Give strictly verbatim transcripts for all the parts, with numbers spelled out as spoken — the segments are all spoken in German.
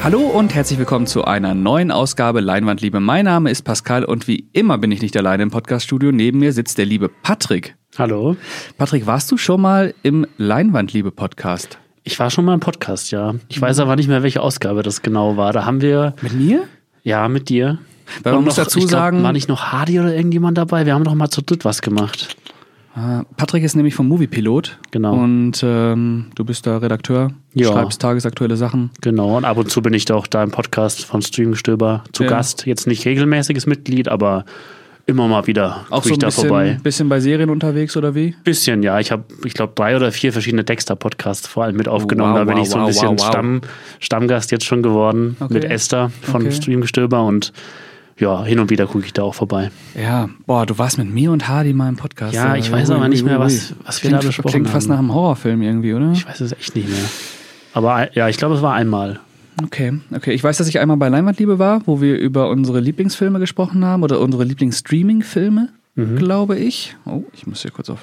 Hallo und herzlich willkommen zu einer neuen Ausgabe Leinwandliebe. Mein Name ist Pascal und wie immer bin ich nicht alleine im Podcaststudio. Neben mir sitzt der liebe Patrick. Hallo. Patrick, warst du schon mal im Leinwandliebe-Podcast? Ich war schon mal im Podcast, ja. Ich weiß aber nicht mehr, welche Ausgabe das genau war. Da haben wir... Mit mir? Ja, mit dir. Weil man und muss noch, dazu ich glaub, sagen... War nicht noch Hardy oder irgendjemand dabei? Wir haben doch mal zu dritt was gemacht. Patrick ist nämlich vom Moviepilot. Genau. Und ähm, du bist da Redakteur, ja. schreibst tagesaktuelle Sachen. Genau, und ab und zu bin ich da auch da im Podcast von Streamgestöber zu ja. Gast. Jetzt nicht regelmäßiges Mitglied, aber immer mal wieder auch so ich ein da bisschen, vorbei. bisschen bei Serien unterwegs oder wie? Bisschen, ja. Ich habe, ich glaube, drei oder vier verschiedene Dexter-Podcasts vor allem mit aufgenommen. Wow, da bin wow, ich so ein wow, bisschen wow, wow. Stamm, Stammgast jetzt schon geworden Okay. mit Esther von Okay. Streamgestöber und ja, hin und wieder gucke ich da auch vorbei. Ja, boah, du warst mit mir und Hardy mal im Podcast. Ja, ich weiß aber nicht mehr, was, was wir klingt, da besprochen klingt haben. fast nach einem Horrorfilm irgendwie, oder? Ich weiß es echt nicht mehr. Aber ja, ich glaube, es war einmal. Okay, okay. Ich weiß, dass ich einmal bei Leinwandliebe war, wo wir über unsere Lieblingsfilme gesprochen haben oder unsere Lieblingsstreaming-Filme, Mhm. glaube ich. Oh, ich muss hier kurz auf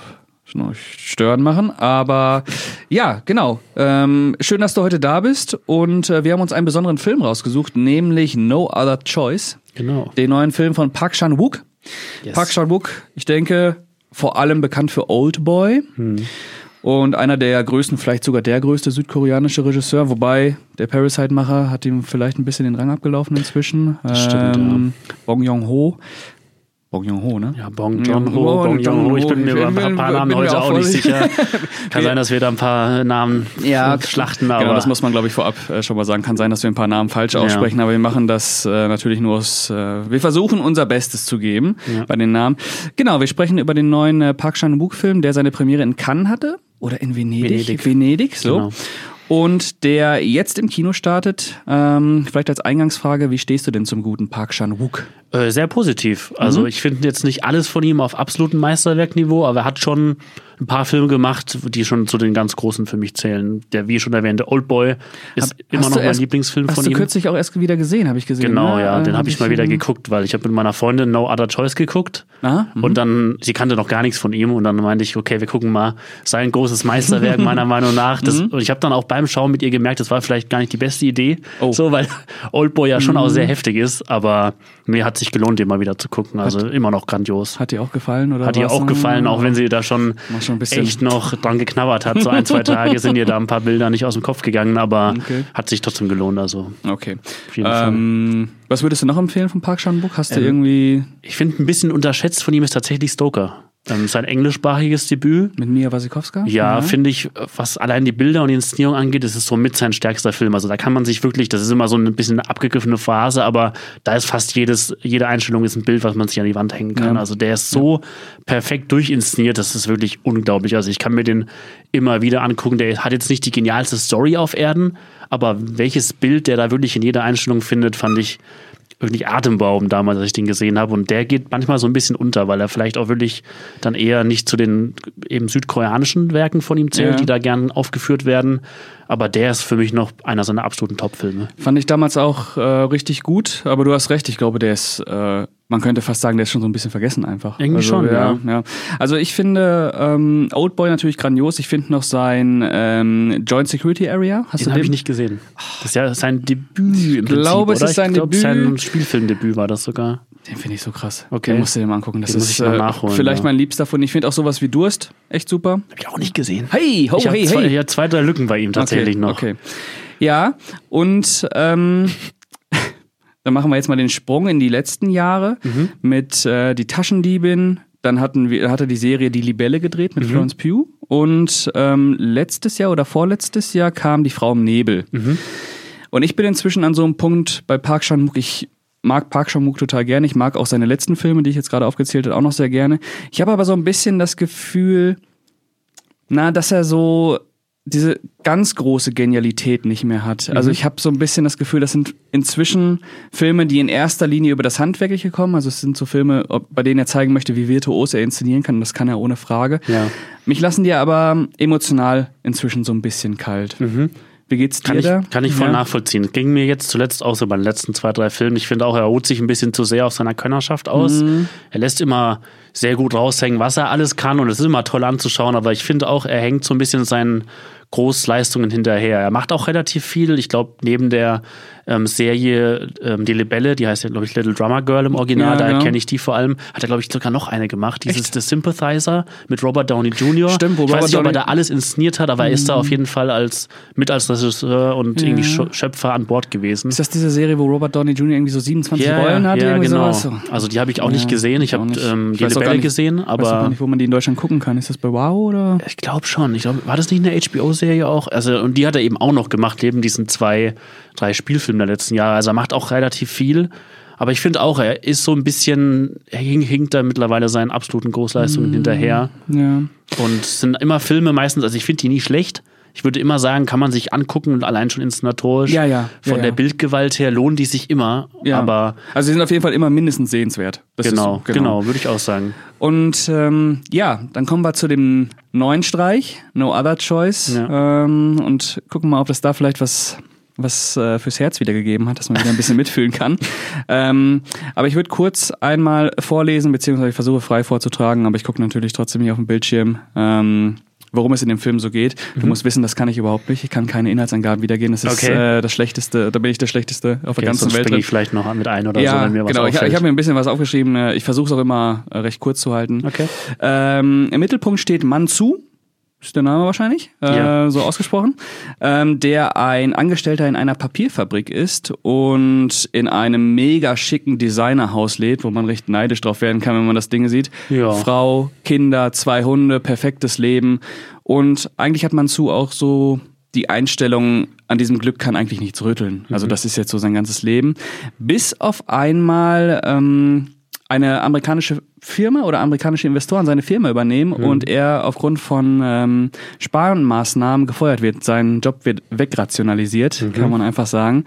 Stören machen. Aber ja, genau. Ähm, schön, dass du heute da bist. Und äh, wir haben uns einen besonderen Film rausgesucht, nämlich No Other Choice. Genau. Den neuen Film von Park Chan-wook. Yes. Park Chan-wook, ich denke, vor allem bekannt für Oldboy. Hm. Und einer der größten, vielleicht sogar der größte südkoreanische Regisseur, wobei der Parasite-Macher hat ihm vielleicht ein bisschen den Rang abgelaufen inzwischen. Das stimmt, ähm, Bong Joon-ho. Bong Joon-ho, ne? Ja, Bong Joon-ho, Bong Joon-ho. Ich bin mir über ein paar, paar Namen heute auch nicht sicher. Kann sein, dass wir da ein paar Namen Ja, schlachten, aber... Genau, das muss man, glaube ich, vorab äh, schon mal sagen. Kann sein, dass wir ein paar Namen falsch aussprechen, ja. Aber wir machen das äh, natürlich nur aus... Äh, wir versuchen, unser Bestes zu geben ja. bei den Namen. Genau, wir sprechen über den neuen äh, Park Chan-wook-Film, der seine Premiere in Cannes hatte. Oder in Venedig. Venedig, Venedig so. Genau. Und der jetzt im Kino startet. Ähm, vielleicht als Eingangsfrage, wie stehst du denn zum guten Park Chan-wook? Äh, sehr positiv. Also mhm. ich finde jetzt nicht alles von ihm auf absolutem Meisterwerkniveau, aber er hat schon ein paar Filme gemacht, die schon zu den ganz großen für mich zählen. Der, wie schon erwähnte, Oldboy ist Hab, immer noch mein erst, Lieblingsfilm von ihm. Hast du kürzlich auch erst wieder gesehen, habe ich gesehen. Genau, ne? ja, den äh, habe ich mal wieder geguckt, weil ich habe mit meiner Freundin No Other Choice geguckt. Aha, und dann, sie kannte noch gar nichts von ihm und dann meinte ich, okay, wir gucken mal sein großes Meisterwerk meiner Meinung nach. Das, und ich habe dann auch beim Schauen mit ihr gemerkt, das war vielleicht gar nicht die beste Idee, oh. so, weil Oldboy ja schon mhm. auch sehr heftig ist, aber mir hat sich gelohnt, den mal wieder zu gucken. Also hat, immer noch grandios. Hat dir auch gefallen? Oder hat ihr auch gefallen, auch wenn sie da schon, schon echt noch dran geknabbert hat. So ein, zwei Tage sind ihr da ein paar Bilder nicht aus dem Kopf gegangen, aber okay. hat sich trotzdem gelohnt. Also okay. Auf jeden ähm, Fall. Was würdest du noch empfehlen von Park Chan-wook? Hast du ähm, irgendwie... Ich finde, ein bisschen unterschätzt von ihm ist tatsächlich Stoker. Ähm, sein englischsprachiges Debüt. Mit Mia Wasikowska? Ja, ja. finde ich, was allein die Bilder und die Inszenierung angeht, ist es so mit sein stärkster Film. Also da kann man sich wirklich, das ist immer so ein bisschen eine abgegriffene Phase, aber da ist fast jedes, jede Einstellung ist ein Bild, was man sich an die Wand hängen kann. Ja. Also der ist so ja. perfekt durchinszeniert, das ist wirklich unglaublich. Also ich kann mir den immer wieder angucken. Der hat jetzt nicht die genialste Story auf Erden, aber welches Bild der da wirklich in jeder Einstellung findet, fand ich wirklich atemberaubend damals, als ich den gesehen habe. Und der geht manchmal so ein bisschen unter, weil er vielleicht auch wirklich dann eher nicht zu den eben südkoreanischen Werken von ihm zählt, ja. die da gern aufgeführt werden. Aber der ist für mich noch einer seiner absoluten Top-Filme. Fand ich damals auch äh, richtig gut, aber du hast recht, ich glaube, der ist, äh, man könnte fast sagen, der ist schon so ein bisschen vergessen einfach. Irgendwie also, schon, ja, ja. ja. Also ich finde ähm, Oldboy natürlich grandios, ich finde noch sein ähm, Joint Security Area. Hast den habe ich nicht gesehen. Das ist ja sein Debüt im Prinzip, Ich glaube, es ist sein ich glaub, Debüt. Sein Spielfilmdebüt war das sogar. Den finde ich so krass. Okay. Den musst du dir mal angucken. Das den ist muss ich mal nachholen, vielleicht ja. mein Liebster von. Ich finde auch sowas wie Durst echt super. Hab ich auch nicht gesehen. Hey, ho, ich hey, zwei, hey. Ich habe zwei, drei Lücken bei ihm tatsächlich okay, noch. Okay. Ja, und ähm, dann machen wir jetzt mal den Sprung in die letzten Jahre mhm. mit äh, Die Taschendiebin. Dann hatten wir, hat er die Serie Die Libelle gedreht mit mhm. Florence Pugh. Und ähm, letztes Jahr oder vorletztes Jahr kam Die Frau im Nebel. Mhm. Und ich bin inzwischen an so einem Punkt bei Park Chan-wook, ich mag Park Chan-wook total gerne. Ich mag auch seine letzten Filme, die ich jetzt gerade aufgezählt habe, auch noch sehr gerne. Ich habe aber so ein bisschen das Gefühl, na, dass er so diese ganz große Genialität nicht mehr hat. Also ich habe so ein bisschen das Gefühl, das sind inzwischen Filme, die in erster Linie über das Handwerkliche kommen. Also es sind so Filme, bei denen er zeigen möchte, wie virtuos er inszenieren kann. Und das kann er ohne Frage. Ja. Mich lassen die aber emotional inzwischen so ein bisschen kalt. Mhm. Wie geht's dir kann ich, da? Kann ich voll ja. nachvollziehen. Ging mir jetzt zuletzt auch so bei den letzten zwei, drei Filmen. Ich finde auch, er ruht sich ein bisschen zu sehr auf seiner Könnerschaft aus. Mhm. Er lässt immer sehr gut raushängen, was er alles kann und es ist immer toll anzuschauen, aber ich finde auch, er hängt so ein bisschen seinen Großleistungen hinterher. Er macht auch relativ viel. Ich glaube, neben der ähm, Serie ähm, Die Libelle, die heißt ja, glaube ich, Little Drummer Girl im Original, Ja, da genau. kenne ich die vor allem. Hat er, glaube ich, sogar noch eine gemacht. Dieses The Sympathizer mit Robert Downey Junior Stimmt, wo ich weiß Robert nicht, ob er Downey- da alles inszeniert hat, aber er ist da auf jeden Fall als mit als Regisseur und Ja. irgendwie Sch- Schöpfer an Bord gewesen. Ist das diese Serie, wo Robert Downey Junior irgendwie so siebenundzwanzig Ja, Rollen hatte? ja, irgendwie genau. sowas? Also die habe ich auch Ja, nicht gesehen. Ich ich auch habe nicht. ähm, Ich die weiß auch gar Libelle nicht- gesehen, Ich weiß auch gar aber nicht, wo man die in Deutschland gucken kann. Ist das bei Wow oder? ich glaube schon. Ich glaube, war das nicht eine H B O-Serie auch? Also, und die hat er eben auch noch gemacht, neben diesen zwei, drei Spielfilmen der letzten Jahre. Also er macht auch relativ viel. Aber ich finde auch, er ist so ein bisschen, er hing- hinkt da mittlerweile seinen absoluten Großleistungen hinterher. Ja. Und es sind immer Filme meistens, also ich finde die nie schlecht. Ich würde immer sagen, kann man sich angucken und allein schon inszenatorisch. Ja, ja. Von ja, der ja. Bildgewalt her lohnen die sich immer. Ja. Aber Also sie sind auf jeden Fall immer mindestens sehenswert. Das genau, ist so, genau, würde ich auch sagen. Und ähm, ja, dann kommen wir zu dem neuen Streich, No Other Choice. Ja. Ähm, und gucken mal, ob das da vielleicht was, was äh, fürs Herz wiedergegeben hat, dass man wieder ein bisschen mitfühlen kann. Ähm, aber ich würde kurz einmal vorlesen, beziehungsweise ich versuche frei vorzutragen, aber ich gucke natürlich trotzdem hier auf dem Bildschirm. Ähm, worum es in dem Film so geht. Du Mhm. musst wissen, das kann ich überhaupt nicht. Ich kann keine Inhaltsangaben wiedergeben. Das ist Okay. äh, das Schlechteste, da bin ich der Schlechteste auf Okay, der ganzen sonst Welt. springe ich vielleicht noch mit ein oder so, Ja, wenn mir was genau. Ich, auffällt. ich habe mir ein bisschen was aufgeschrieben. Äh, Ich versuche es auch immer äh, recht kurz zu halten. Okay. Ähm, Im Mittelpunkt steht Mansu. Ist der Name wahrscheinlich, äh, Ja. so ausgesprochen, ähm, der ein Angestellter in einer Papierfabrik ist und in einem mega schicken Designerhaus lebt, wo man recht neidisch drauf werden kann, wenn man das Ding sieht. Ja. Frau, Kinder, zwei Hunde, perfektes Leben. Und eigentlich hat Mansu auch so die Einstellung, an diesem Glück kann eigentlich nichts rütteln. Also das ist jetzt so sein ganzes Leben. Bis auf einmal ähm, eine amerikanische Firma oder amerikanische Investoren seine Firma übernehmen Mhm. und er aufgrund von ähm, Sparmaßnahmen gefeuert wird. Sein Job wird wegrationalisiert, Mhm. kann man einfach sagen.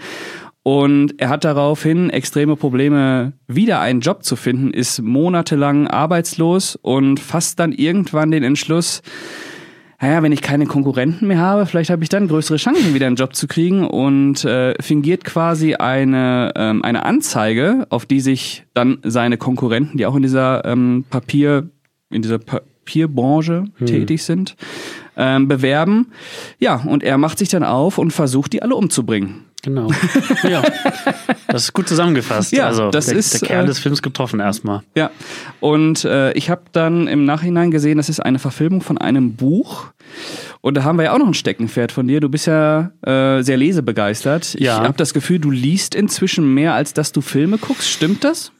Und er hat daraufhin extreme Probleme, wieder einen Job zu finden, ist monatelang arbeitslos und fasst dann irgendwann den Entschluss, naja, wenn ich keine Konkurrenten mehr habe, vielleicht habe ich dann größere Chancen, wieder einen Job zu kriegen und äh, fingiert quasi eine, ähm, eine Anzeige, auf die sich dann seine Konkurrenten, die auch in dieser ähm, Papier, in dieser Papierbranche Hm. tätig sind, ähm, bewerben. Ja, und er macht sich dann auf und versucht, die alle umzubringen. Genau. Ja. Das ist gut zusammengefasst. Ja, also das der, ist, der Kern äh, des Films getroffen erstmal. Ja, und äh, ich habe dann im Nachhinein gesehen, das ist eine Verfilmung von einem Buch. Und da haben wir ja auch noch ein Steckenpferd von dir. Du bist ja äh, sehr lesebegeistert. Ja. Ich habe das Gefühl, du liest inzwischen mehr, als dass du Filme guckst. Stimmt das?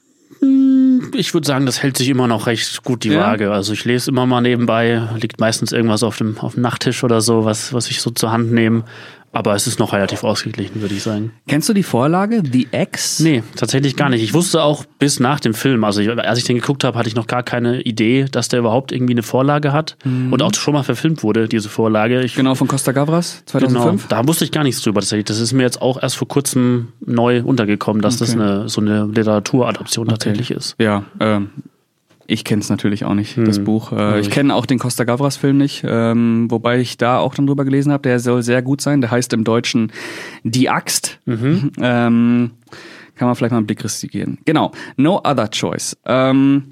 Ich würde sagen, das hält sich immer noch recht gut die Ja. Waage. Also ich lese immer mal nebenbei, liegt meistens irgendwas auf dem, auf dem Nachttisch oder so, was, was ich so zur Hand nehme. Aber es ist noch relativ ausgeglichen, würde ich sagen. Kennst du die Vorlage, The X? Nee, tatsächlich gar nicht. Ich wusste auch bis nach dem Film, also ich, als ich den geguckt habe, hatte ich noch gar keine Idee, dass der überhaupt irgendwie eine Vorlage hat und auch schon mal verfilmt wurde, diese Vorlage. Ich, Genau, von Costa Gavras, genau, zweitausendfünf. da wusste ich gar nichts drüber. tatsächlich. Das ist mir jetzt auch erst vor kurzem neu untergekommen, dass das Okay. eine, so eine Literaturadaption tatsächlich ist. Ja, ähm, ich kenne es natürlich auch nicht, das Hm. Buch. Äh, Also ich ich- kenne auch den Costa Gavras-Film nicht, ähm, wobei ich da auch dann drüber gelesen habe, der soll sehr gut sein. Der heißt im Deutschen Die Axt. Mhm. Ähm, kann man vielleicht mal einen Blick riskieren. Genau, No Other Choice. Ähm,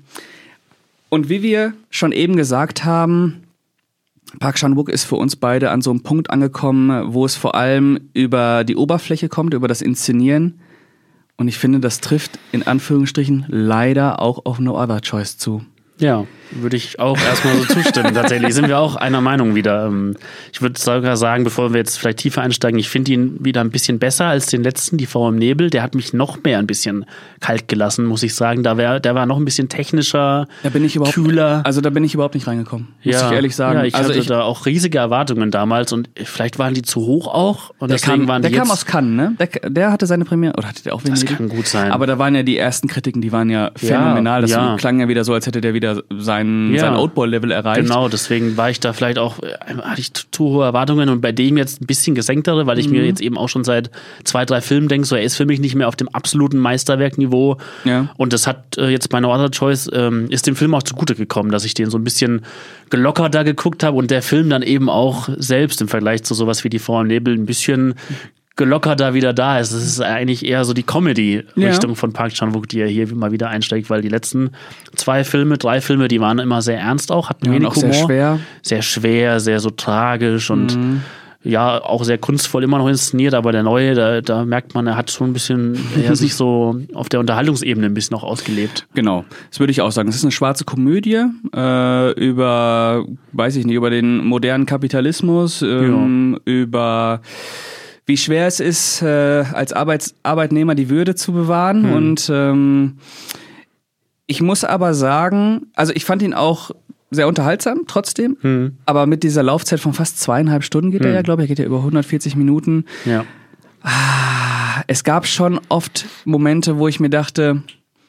und wie wir schon eben gesagt haben, Park Chan-wook ist für uns beide an so einem Punkt angekommen, wo es vor allem über die Oberfläche kommt, über das Inszenieren. Und ich finde, das trifft in Anführungsstrichen leider auch auf No Other Choice zu. Ja, würde ich auch erstmal so zustimmen. Tatsächlich sind wir auch einer Meinung wieder. Ich würde sogar sagen, bevor wir jetzt vielleicht tiefer einsteigen, ich finde ihn wieder ein bisschen besser als den letzten, Die Frau im Nebel. Der hat mich noch mehr ein bisschen kalt gelassen, muss ich sagen. Da wär, der war noch ein bisschen technischer, Da bin ich überhaupt, kühler. Also da bin ich überhaupt nicht reingekommen, muss ja, ich ehrlich sagen. Ja, ich also hatte ich, da auch riesige Erwartungen damals und vielleicht waren die zu hoch auch. Und der deswegen kam, waren der die kam jetzt, aus Cannes, ne? Der, der hatte seine Premiere, oder hatte der auch Das Venedig? kann gut sein. Aber da waren ja die ersten Kritiken, die waren ja phänomenal. Das ja. klang ja wieder so, als hätte der wieder sein, Ja. sein Oldboy-Level erreicht. Genau, deswegen war ich da vielleicht auch, äh, hatte ich zu hohe Erwartungen und bei dem jetzt ein bisschen gesenktere, weil ich Mhm. mir jetzt eben auch schon seit zwei, drei Filmen denke, so er ist für mich nicht mehr auf dem absoluten Meisterwerkniveau. Ja. Und das hat äh, jetzt bei No Other Choice, ähm, ist dem Film auch zugute gekommen, dass ich den so ein bisschen gelockerter geguckt habe und der Film dann eben auch selbst im Vergleich zu sowas wie Die Frau im Nebel ein bisschen gelockerter wieder da ist. Das ist eigentlich eher so die Comedy-Richtung Ja. von Park Chan-wook, die er hier mal wieder einsteigt, weil die letzten zwei Filme, drei Filme, die waren immer sehr ernst auch, hatten Ja, und wenig auch sehr Humor. schwer. Sehr schwer, sehr so tragisch und Mhm. ja, auch sehr kunstvoll immer noch inszeniert, aber der neue, da, da merkt man, er hat schon ein bisschen er sich so auf der Unterhaltungsebene ein bisschen noch ausgelebt. Genau, das würde ich auch sagen. Es ist eine schwarze Komödie äh, über, weiß ich nicht, über den modernen Kapitalismus, ähm, ja. über wie schwer es ist, äh, als Arbeits- Arbeitnehmer die Würde zu bewahren. Hm. Und ähm, ich muss aber sagen, also ich fand ihn auch sehr unterhaltsam trotzdem, hm. aber mit dieser Laufzeit von fast zweieinhalb Stunden geht hm. er ja, glaube ich, er geht ja über hundertvierzig Minuten. Ja. Ah, es gab schon oft Momente, wo ich mir dachte,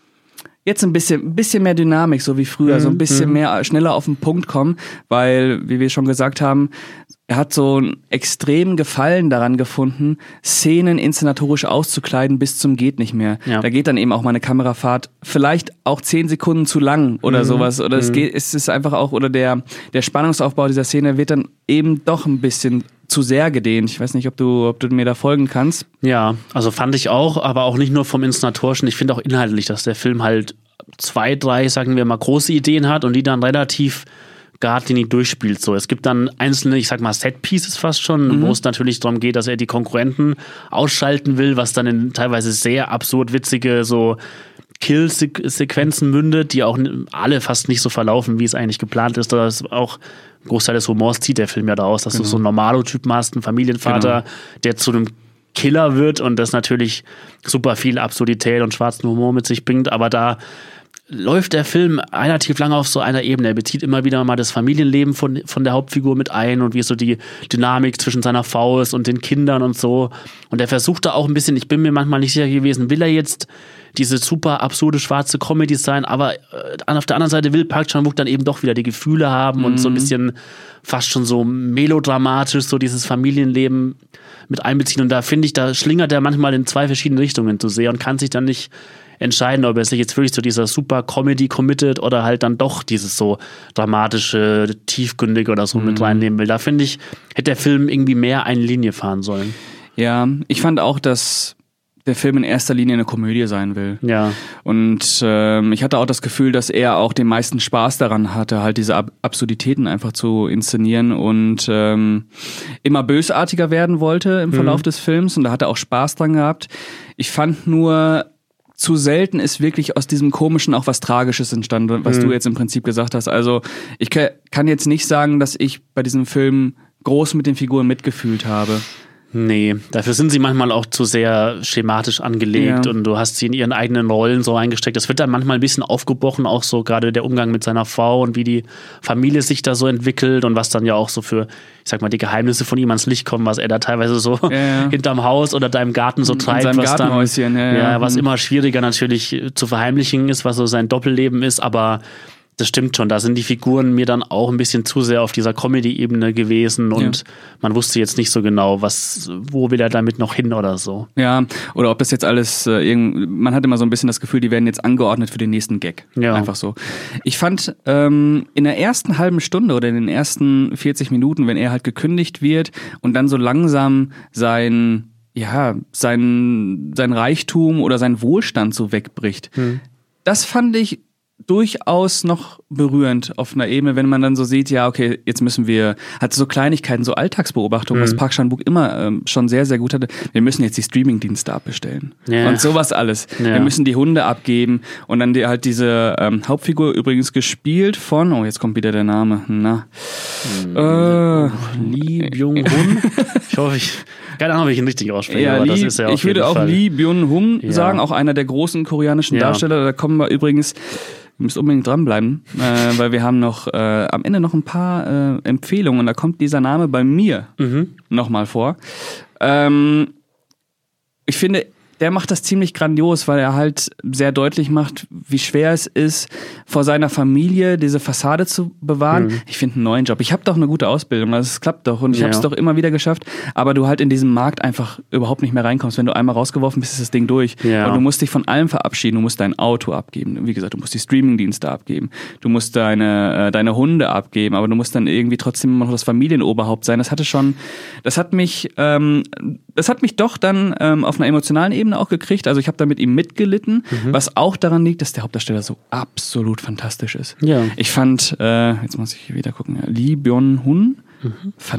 jetzt ein bisschen, ein bisschen mehr Dynamik, so wie früher, mhm. so ein bisschen mhm. mehr schneller auf den Punkt kommen, weil, wie wir schon gesagt haben, er hat so einen extremen Gefallen daran gefunden, Szenen inszenatorisch auszukleiden bis zum geht nicht mehr. Ja. Da geht dann eben auch mal eine Kamerafahrt vielleicht auch zehn Sekunden zu lang oder mhm. sowas. Oder mhm. es geht, es ist einfach auch, oder der, der Spannungsaufbau dieser Szene wird dann eben doch ein bisschen zu sehr gedehnt. Ich weiß nicht, ob du, ob du mir da folgen kannst. Ja, also fand ich auch, aber auch nicht nur vom Inszenatorischen. Ich finde auch inhaltlich, dass der Film halt zwei, drei, sagen wir mal, große Ideen hat und die dann relativ geradlinig durchspielt. So, es gibt dann einzelne, ich sag mal, Set-Pieces fast schon, mhm. wo es natürlich darum geht, dass er die Konkurrenten ausschalten will, was dann in teilweise sehr absurd witzige so Kill-Sequenzen mündet, die auch alle fast nicht so verlaufen, wie es eigentlich geplant ist. Das ist auch ein Großteil des Humors zieht der Film ja daraus, dass genau. du so einen Normalo-Typen hast, einen Familienvater, genau. der zu einem Killer wird und das natürlich super viel Absurdität und schwarzen Humor mit sich bringt, aber da läuft der Film relativ lange auf so einer Ebene. Er bezieht immer wieder mal das Familienleben von, von der Hauptfigur mit ein und wie so die Dynamik zwischen seiner Frau ist und den Kindern und so. Und er versucht da auch ein bisschen, ich bin mir manchmal nicht sicher gewesen, will er jetzt diese super absurde schwarze Comedy sein, aber äh, auf der anderen Seite will Park Chan-wook dann eben doch wieder die Gefühle haben mhm. und so ein bisschen fast schon so melodramatisch so dieses Familienleben mit einbeziehen. Und da finde ich, da schlingert er manchmal in zwei verschiedene Richtungen zu sehr und kann sich dann nicht entscheiden, ob er sich jetzt wirklich zu dieser super Comedy committet oder halt dann doch dieses so dramatische, tiefgründige oder so mhm. mit reinnehmen will. Da finde ich, hätte der Film irgendwie mehr eine Linie fahren sollen. Ja, ich fand auch, dass der Film in erster Linie eine Komödie sein will. Ja. Und ähm, ich hatte auch das Gefühl, dass er auch den meisten Spaß daran hatte, halt diese Ab- Absurditäten einfach zu inszenieren und ähm, immer bösartiger werden wollte im Verlauf mhm. des Films. Und da hat er auch Spaß dran gehabt. Ich fand nur, zu selten ist wirklich aus diesem Komischen auch was Tragisches entstanden, was mhm. du jetzt im Prinzip gesagt hast. Also ich kann jetzt nicht sagen, dass ich bei diesem Film groß mit den Figuren mitgefühlt habe. Nee, dafür sind sie manchmal auch zu sehr schematisch angelegt ja. und du hast sie in ihren eigenen Rollen so eingesteckt. Das wird dann manchmal ein bisschen aufgebrochen, auch so gerade der Umgang mit seiner Frau und wie die Familie sich da so entwickelt und was dann ja auch so für, ich sag mal, die Geheimnisse von ihm ans Licht kommen, was er da teilweise so ja, ja. hinterm Haus oder da im Garten so treibt. In seinem was Gartenhäuschen, dann, ja, ja. ja, was immer schwieriger natürlich zu verheimlichen ist, was so sein Doppelleben ist, aber das stimmt schon, da sind die Figuren mir dann auch ein bisschen zu sehr auf dieser Comedy-Ebene gewesen und ja. man wusste jetzt nicht so genau, was, wo will er damit noch hin oder so. Ja, oder ob das jetzt alles, äh, irgend, man hat immer so ein bisschen das Gefühl, die werden jetzt angeordnet für den nächsten Gag. Ja. Einfach so. Ich fand, ähm, in der ersten halben Stunde oder in den ersten vierzig Minuten, wenn er halt gekündigt wird und dann so langsam sein, ja, sein, sein Reichtum oder sein Wohlstand so wegbricht, hm. das fand ich durchaus noch berührend auf einer Ebene, wenn man dann so sieht, ja, okay, jetzt müssen wir, hat so Kleinigkeiten, so Alltagsbeobachtungen, mhm. was Park Chan-wook immer ähm, schon sehr, sehr gut hatte. Wir müssen jetzt die Streamingdienste abbestellen. Ja. Und sowas alles. Ja. Wir müssen die Hunde abgeben und dann die, halt diese ähm, Hauptfigur übrigens gespielt von, oh, jetzt kommt wieder der Name, na. Mhm. Äh, Lee Byung-hun. Ich hoffe, ich keine Ahnung, ob ich ihn richtig ausspreche, ja, aber Lee, das ist ja auf ich würde jeden auch Fall. Lee Byung-hun ja. sagen, auch einer der großen koreanischen ja. Darsteller. Da kommen wir übrigens, ihr müsst unbedingt dranbleiben, äh, weil wir haben noch äh, am Ende noch ein paar äh, Empfehlungen und da kommt dieser Name bei mir mhm. nochmal vor. Ähm, ich finde, der macht das ziemlich grandios, weil er halt sehr deutlich macht, wie schwer es ist, vor seiner Familie diese Fassade zu bewahren. Mhm. Ich finde einen neuen Job. Ich habe doch eine gute Ausbildung, also es klappt doch und ich ja. habe es doch immer wieder geschafft, aber du halt in diesem Markt einfach überhaupt nicht mehr reinkommst. Wenn du einmal rausgeworfen bist, ist das Ding durch. Ja. Und du musst dich von allem verabschieden. Du musst dein Auto abgeben. Wie gesagt, du musst die Streamingdienste abgeben. Du musst deine, äh, deine Hunde abgeben, aber du musst dann irgendwie trotzdem immer noch das Familienoberhaupt sein. Das hatte schon, das hat mich, ähm, das hat mich doch dann ähm, auf einer emotionalen Ebene auch gekriegt. Also ich habe da mit ihm mitgelitten, mhm. was auch daran liegt, dass der Hauptdarsteller so absolut fantastisch ist. Ja. Ich fand, äh, jetzt muss ich wieder gucken, Lee Byung-hun mhm. fand ich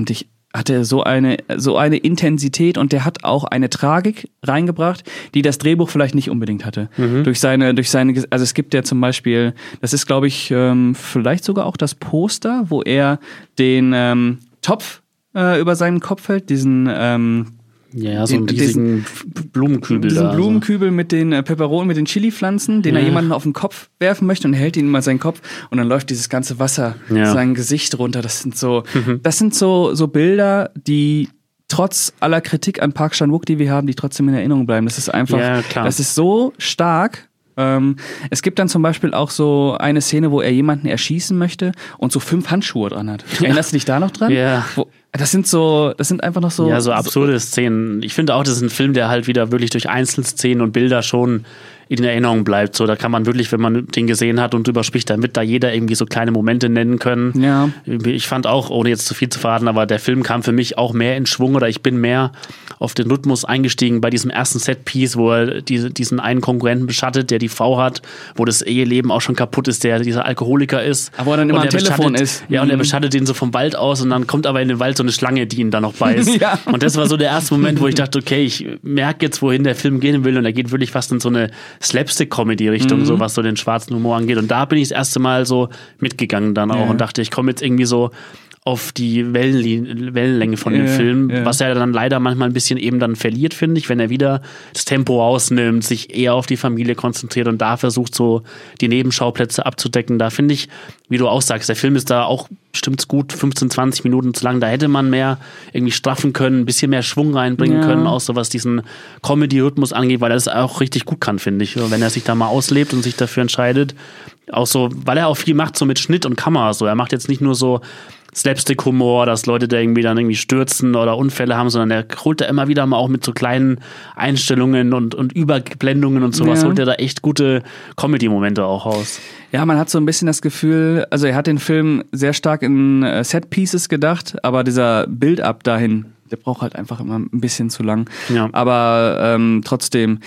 hat er so eine, so eine Intensität und der hat auch eine Tragik reingebracht, die das Drehbuch vielleicht nicht unbedingt hatte. Mhm. Durch seine, durch seine, also es gibt ja zum Beispiel, das ist glaube ich ähm, vielleicht sogar auch das Poster, wo er den ähm, Topf äh, über seinen Kopf hält, diesen ähm, Ja, so einen riesigen Blumenkübel diesen da. Diesen Blumenkübel also. mit den äh, Peperonen, mit den Chili-Pflanzen, den ja. er jemanden auf den Kopf werfen möchte und hält ihn mal seinen Kopf und dann läuft dieses ganze Wasser ja. sein Gesicht runter. Das sind so, mhm. das sind so, so Bilder, die trotz aller Kritik an Park Chan-wook, die wir haben, die trotzdem in Erinnerung bleiben. Das ist einfach, ja, klar. das ist so stark. Ähm, es gibt dann zum Beispiel auch so eine Szene, wo er jemanden erschießen möchte und so fünf Handschuhe dran hat. Ja. Erinnerst du dich da noch dran? Ja. Wo, das sind so, das sind einfach noch so... Ja, so absurde so, Szenen. Ich finde auch, das ist ein Film, der halt wieder wirklich durch Einzelszenen und Bilder schon in Erinnerung bleibt. So, da kann man wirklich, wenn man den gesehen hat und drüber spricht, dann wird da jeder irgendwie so kleine Momente nennen können. Ja. Ich fand auch, ohne jetzt zu viel zu verraten, aber der Film kam für mich auch mehr in Schwung oder ich bin mehr auf den Rhythmus eingestiegen bei diesem ersten Setpiece, wo er diese, diesen einen Konkurrenten beschattet, der die Frau hat, wo das Eheleben auch schon kaputt ist, der dieser Alkoholiker ist. Aber wo er dann immer am Telefon ist. Ja, und er beschattet den so vom Wald aus und dann kommt aber in den Wald so eine Schlange, die ihn dann noch beißt. Ja. Und das war so der erste Moment, wo ich dachte, okay, ich merke jetzt, wohin der Film gehen will und er geht wirklich fast in so eine Slapstick-Comedy-Richtung, mhm. so was so den schwarzen Humor angeht. Und da bin ich das erste Mal so mitgegangen dann auch ja. und dachte, ich komme jetzt irgendwie so auf die Wellenli- Wellenlänge von yeah, dem Film, yeah. was er dann leider manchmal ein bisschen eben dann verliert, finde ich, wenn er wieder das Tempo rausnimmt, sich eher auf die Familie konzentriert und da versucht, so die Nebenschauplätze abzudecken. Da finde ich, wie du auch sagst, der Film ist da auch bestimmt gut fünfzehn, zwanzig Minuten zu lang. Da hätte man mehr irgendwie straffen können, ein bisschen mehr Schwung reinbringen ja. können, auch so was diesen Comedy-Rhythmus angeht, weil er das auch richtig gut kann, finde ich. Wenn er sich da mal auslebt und sich dafür entscheidet. Auch so, weil er auch viel macht, so mit Schnitt und Kamera. So. Er macht jetzt nicht nur so Slapstick-Humor, dass Leute da irgendwie dann irgendwie stürzen oder Unfälle haben, sondern er holt da immer wieder mal auch mit so kleinen Einstellungen und, und Überblendungen und sowas, ja. holt er da echt gute Comedy-Momente auch raus. Ja, man hat so ein bisschen das Gefühl, also er hat den Film sehr stark in äh, Set-Pieces gedacht, aber dieser Build-up dahin, der braucht halt einfach immer ein bisschen zu lang. Ja. Aber ähm, trotzdem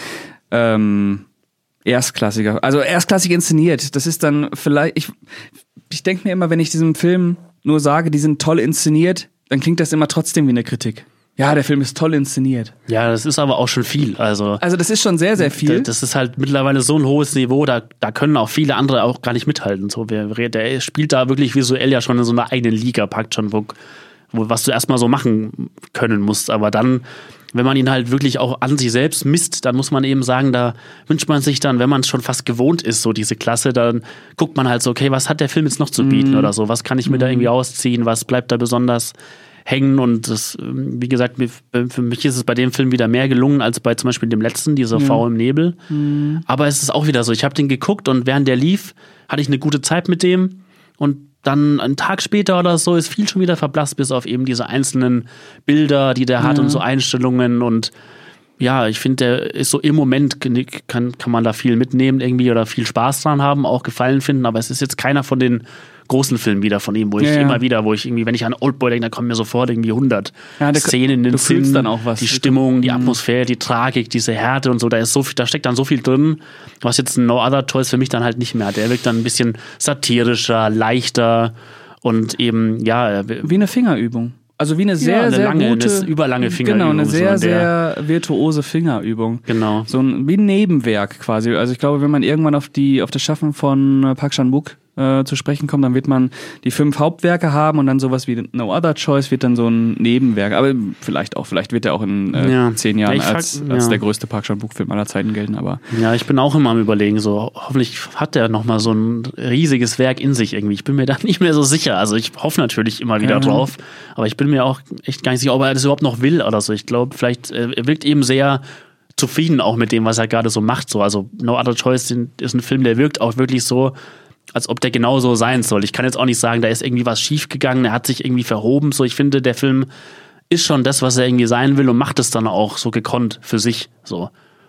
ähm, erstklassiger, also erstklassig inszeniert. Das ist dann vielleicht, ich, ich denke mir immer, wenn ich diesem Film nur sage, die sind toll inszeniert, dann klingt das immer trotzdem wie eine Kritik. Ja, der Film ist toll inszeniert. Ja, das ist aber auch schon viel. Also, also das ist schon sehr, sehr viel. Das ist halt mittlerweile so ein hohes Niveau, da, da können auch viele andere auch gar nicht mithalten. So, der spielt da wirklich visuell ja schon in so einer eigenen Liga, Park Chan-wook, was du erstmal so machen können musst. Aber dann, wenn man ihn halt wirklich auch an sich selbst misst, dann muss man eben sagen, da wünscht man sich dann, wenn man es schon fast gewohnt ist, so diese Klasse, dann guckt man halt so, okay, was hat der Film jetzt noch zu bieten mm. oder so, was kann ich mir mm. da irgendwie ausziehen, was bleibt da besonders hängen und das, wie gesagt, für mich ist es bei dem Film wieder mehr gelungen als bei zum Beispiel dem letzten, dieser mm. V im Nebel. Mm. Aber es ist auch wieder so, ich habe den geguckt und während der lief, hatte ich eine gute Zeit mit dem und dann einen Tag später oder so ist viel schon wieder verblasst, bis auf eben diese einzelnen Bilder, die der hat ja. und so Einstellungen und ja, ich finde, der ist so im Moment, kann, kann man da viel mitnehmen irgendwie oder viel Spaß dran haben, auch Gefallen finden, aber es ist jetzt keiner von den großen Filmen wieder von ihm, wo ich ja, ja. immer wieder, wo ich irgendwie, wenn ich an Oldboy denke, da kommen mir sofort irgendwie hundert ja, der, Szenen in den Sinn, dann auch was. Die Stimmung, die Atmosphäre, die Tragik, diese Härte und so, da ist so viel, da steckt dann so viel drin, was jetzt ein No Other Choice für mich dann halt nicht mehr hat. Der wirkt dann ein bisschen satirischer, leichter und eben, ja. Wie eine Fingerübung. Also wie eine sehr, ja, eine sehr lange, gute, eine überlange Fingerübung. Genau, eine sehr, so sehr virtuose Fingerübung. Genau. So ein, wie ein Nebenwerk quasi. Also ich glaube, wenn man irgendwann auf die, auf das Schaffen von Park Chan-wook äh, zu sprechen kommt, dann wird man die fünf Hauptwerke haben und dann sowas wie No Other Choice wird dann so ein Nebenwerk. Aber vielleicht auch, vielleicht wird er auch in äh, ja. zehn Jahren ja, als, frag, als ja. der größte Park Chan-wook-Film aller Zeiten gelten. Aber ja, ich bin auch immer am Überlegen, so hoffentlich hat der nochmal so ein riesiges Werk in sich irgendwie. Ich bin mir da nicht mehr so sicher. Also ich hoffe natürlich immer wieder ja. drauf, aber ich bin mir auch echt gar nicht sicher, ob er das überhaupt noch will oder so. Ich glaube, vielleicht, äh, er wirkt eben sehr zufrieden auch mit dem, was er gerade so macht. So. Also No Other Choice ist ein Film, der wirkt auch wirklich so, als ob der genauso sein soll. Ich kann jetzt auch nicht sagen, da ist irgendwie was schief gegangen, er hat sich irgendwie verhoben. So, ich finde, der Film ist schon das, was er irgendwie sein will und macht es dann auch so gekonnt für sich. So.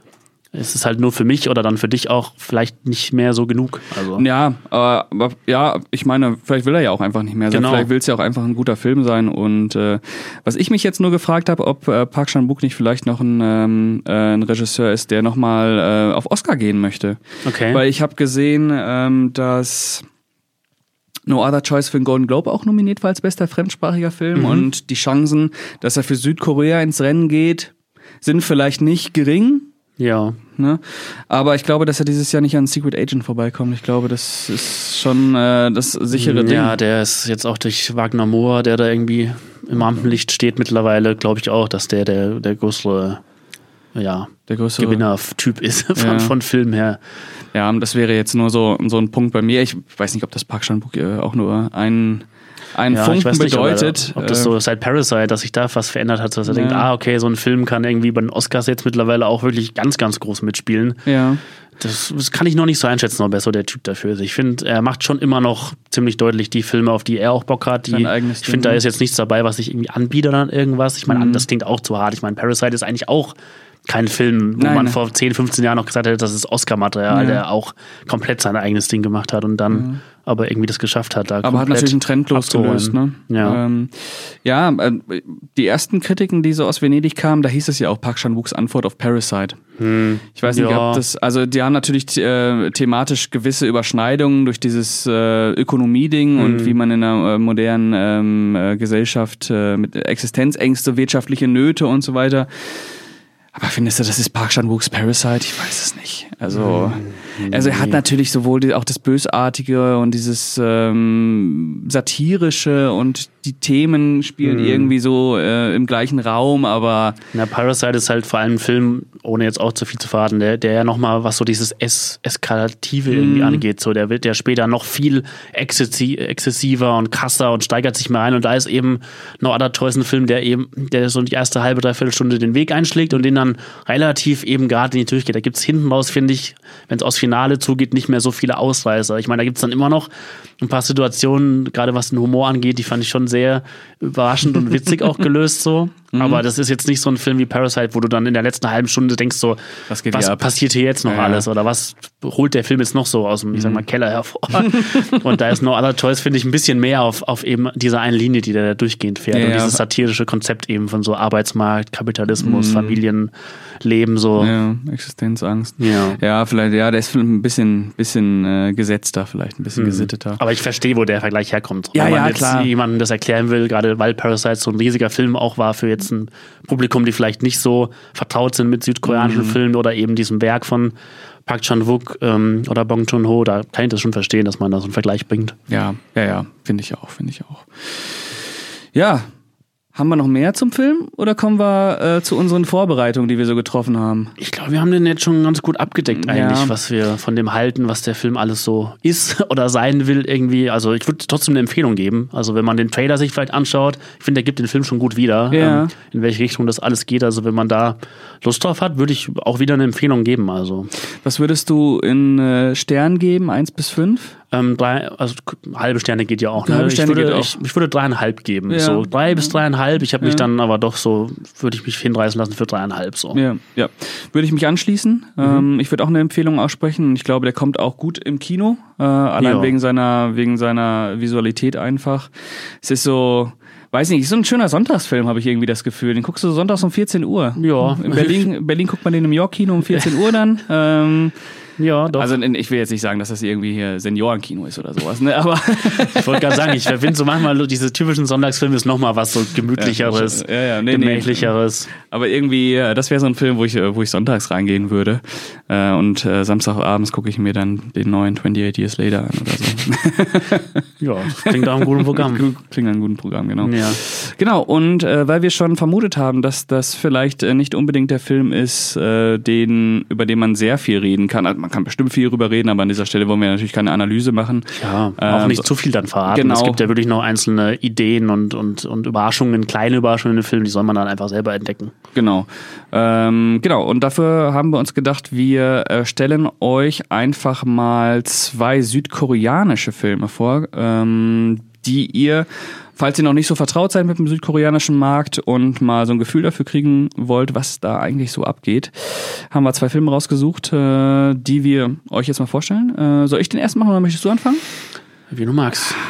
Es ist halt nur für mich oder dann für dich auch vielleicht nicht mehr so genug. Also. Ja, aber, aber ja, ich meine, vielleicht will er ja auch einfach nicht mehr sein. Genau. Vielleicht will es ja auch einfach ein guter Film sein. Und äh, was ich mich jetzt nur gefragt habe, ob äh, Park Chan-wook nicht vielleicht noch ein, ähm, äh, ein Regisseur ist, der nochmal äh, auf Oscar gehen möchte. Okay. Weil ich habe gesehen, ähm, dass No Other Choice für den Golden Globe auch nominiert war als bester fremdsprachiger Film. Mhm. Und die Chancen, dass er für Südkorea ins Rennen geht, sind vielleicht nicht gering. Ja. Ne? Aber ich glaube, dass er dieses Jahr nicht an Secret Agent vorbeikommt. Ich glaube, das ist schon äh, das sichere Ding. Ja, der ist jetzt auch durch Wagner Moore, der da irgendwie im Rampenlicht steht mittlerweile, glaube ich auch, dass der der, der größere, ja, der größere Gewinner-Typ ist von, ja. von Film her. Ja, das wäre jetzt nur so, so ein Punkt bei mir. Ich weiß nicht, ob das Park Chan-wook äh, auch nur ein Ein ja, Funken nicht, bedeutet. Ob, ob das so seit Parasite, dass sich da was verändert hat, dass er ja. denkt, ah, okay, so ein Film kann irgendwie bei den Oscars jetzt mittlerweile auch wirklich ganz, ganz groß mitspielen. Ja. Das, das kann ich noch nicht so einschätzen, ob er so der Typ dafür ist. Ich finde, er macht schon immer noch ziemlich deutlich die Filme, auf die er auch Bock hat. Die, ich finde, da ist jetzt nichts dabei, was sich irgendwie anbietet an irgendwas. Ich meine, mhm. das klingt auch zu hart. Ich meine, Parasite ist eigentlich auch kein Film, wo nein, man nein. vor zehn, fünfzehn Jahren noch gesagt hätte, das ist Oscar-Material, ja. der auch komplett sein eigenes Ding gemacht hat und dann ja. aber irgendwie das geschafft hat. Da aber hat natürlich einen Trend losgelöst. Ne? Ja, ähm, ja äh, die ersten Kritiken, die so aus Venedig kamen, da hieß es ja auch Park Chan-wooks Antwort auf Parasite. Hm. Ich weiß nicht, ja. ob das, also die haben natürlich äh, thematisch gewisse Überschneidungen durch dieses äh, Ökonomie-Ding hm. und wie man in einer äh, modernen ähm, äh, Gesellschaft äh, mit Existenzängste, wirtschaftliche Nöte und so weiter. Aber findest du, das ist Park Chan-wooks Parasite? Ich weiß es nicht. Also, nee. also er hat natürlich sowohl die, auch das Bösartige und dieses ähm, Satirische und die Themen spielen mhm. irgendwie so äh, im gleichen Raum, aber... Na, Parasite ist halt vor allem ein Film, ohne jetzt auch zu viel zu verraten, der, der ja nochmal, was so dieses es- Eskalative mhm. irgendwie angeht, so, der wird ja später noch viel exzessi- exzessiver und krasser und steigert sich mehr ein und da ist eben No Other Choice ein Film, der eben, der so die erste halbe, dreiviertel Stunde den Weg einschlägt und den dann relativ eben gerade in die Tür geht. Da gibt es hinten raus, finde ich, wenn es aufs Finale zugeht, nicht mehr so viele Ausreißer. Ich meine, da gibt es dann immer noch ein paar Situationen, gerade was den Humor angeht, die fand ich schon sehr überraschend und witzig auch gelöst so. Mhm. Aber das ist jetzt nicht so ein Film wie Parasite, wo du dann in der letzten halben Stunde denkst so, was, geht was hier ab? passiert hier jetzt noch ja. alles? Oder was holt der Film jetzt noch so aus dem, mhm. ich sag mal, Keller hervor? Und da ist No Other Choice, finde ich, ein bisschen mehr auf, auf eben dieser einen Linie, die der da durchgehend fährt. Ja, und ja. dieses satirische Konzept eben von so Arbeitsmarkt, Kapitalismus, mhm. Familienleben, so. Ja, Existenzangst. Ja. ja, vielleicht, ja, der ist ein bisschen, bisschen äh, gesetzter, vielleicht ein bisschen mhm. gesitteter. Aber ich verstehe, wo der Vergleich herkommt. Ja, Wenn man ja, jetzt klar. jemandem das erklären will, gerade weil Parasite so ein riesiger Film auch war für jetzt ein Publikum, die vielleicht nicht so vertraut sind mit südkoreanischen mhm. Filmen oder eben diesem Werk von Park Chan-wook ähm, oder Bong Joon-ho, da kann ich das schon verstehen, dass man da so einen Vergleich bringt. Ja, ja, ja, finde ich auch, finde ich auch. Ja, haben wir noch mehr zum Film oder kommen wir äh, zu unseren Vorbereitungen, die wir so getroffen haben? Ich glaube, wir haben den jetzt schon ganz gut abgedeckt eigentlich, ja. was wir von dem halten, was der Film alles so ist oder sein will irgendwie. Also ich würde trotzdem eine Empfehlung geben. Also wenn man den Trailer sich vielleicht anschaut, ich finde, der gibt den Film schon gut wieder, ja. ähm, in welche Richtung das alles geht. Also wenn man da Lust drauf hat, würde ich auch wieder eine Empfehlung geben. Also was würdest du in äh, Sternen geben, eins bis fünf? Ähm, drei, also halbe Sterne geht ja auch. Ne? Halbe Ich, Sterne würde, geht auch. ich, ich würde dreieinhalb geben. Ja. So drei bis dreieinhalb. Ich habe mich Ja. dann aber doch so, würde ich mich hinreißen lassen für dreieinhalb. So. Ja, ja. Würde ich mich anschließen. Mhm. Ähm, ich würde auch eine Empfehlung aussprechen. Ich glaube, der kommt auch gut im Kino. Äh, allein Ja. wegen seiner, wegen seiner Visualität einfach. Es ist so, weiß nicht, ist so ein schöner Sonntagsfilm, habe ich irgendwie das Gefühl. Den guckst du sonntags um vierzehn Uhr. Ja. In Berlin, in Berlin guckt man den im York-Kino um vierzehn Uhr dann. Ähm, Ja, doch. Also ich will jetzt nicht sagen, dass das irgendwie hier Seniorenkino ist oder sowas, ne? Aber ich wollte gerade sagen, ich finde so manchmal diese typischen Sonntagsfilme ist nochmal was so gemütlicheres, ja, ja, nee, gemächlicheres. Nee. Aber irgendwie, das wäre so ein Film, wo ich, wo ich sonntags reingehen würde. Und äh, Samstagabends gucke ich mir dann den neuen twenty-eight Years Later an oder so. Ja, das klingt nach einem guten Programm. Klingt nach einem guten Programm, genau. Ja. Genau, und äh, weil wir schon vermutet haben, dass das vielleicht äh, nicht unbedingt der Film ist, äh, den, über den man sehr viel reden kann. Also man kann bestimmt viel drüber reden, aber an dieser Stelle wollen wir natürlich keine Analyse machen. Ja, auch ähm, nicht zu viel dann verraten. Genau. Es gibt ja wirklich noch einzelne Ideen und, und, und Überraschungen, kleine Überraschungen in den Film, die soll man dann einfach selber entdecken. Genau. Ähm, genau, und dafür haben wir uns gedacht, wir äh, stellen euch einfach mal zwei südkoreanische Filme vor, ähm, die ihr, falls ihr noch nicht so vertraut seid mit dem südkoreanischen Markt und mal so ein Gefühl dafür kriegen wollt, was da eigentlich so abgeht, haben wir zwei Filme rausgesucht, äh, die wir euch jetzt mal vorstellen. Äh, soll ich den ersten machen oder möchtest du anfangen? Wie du magst.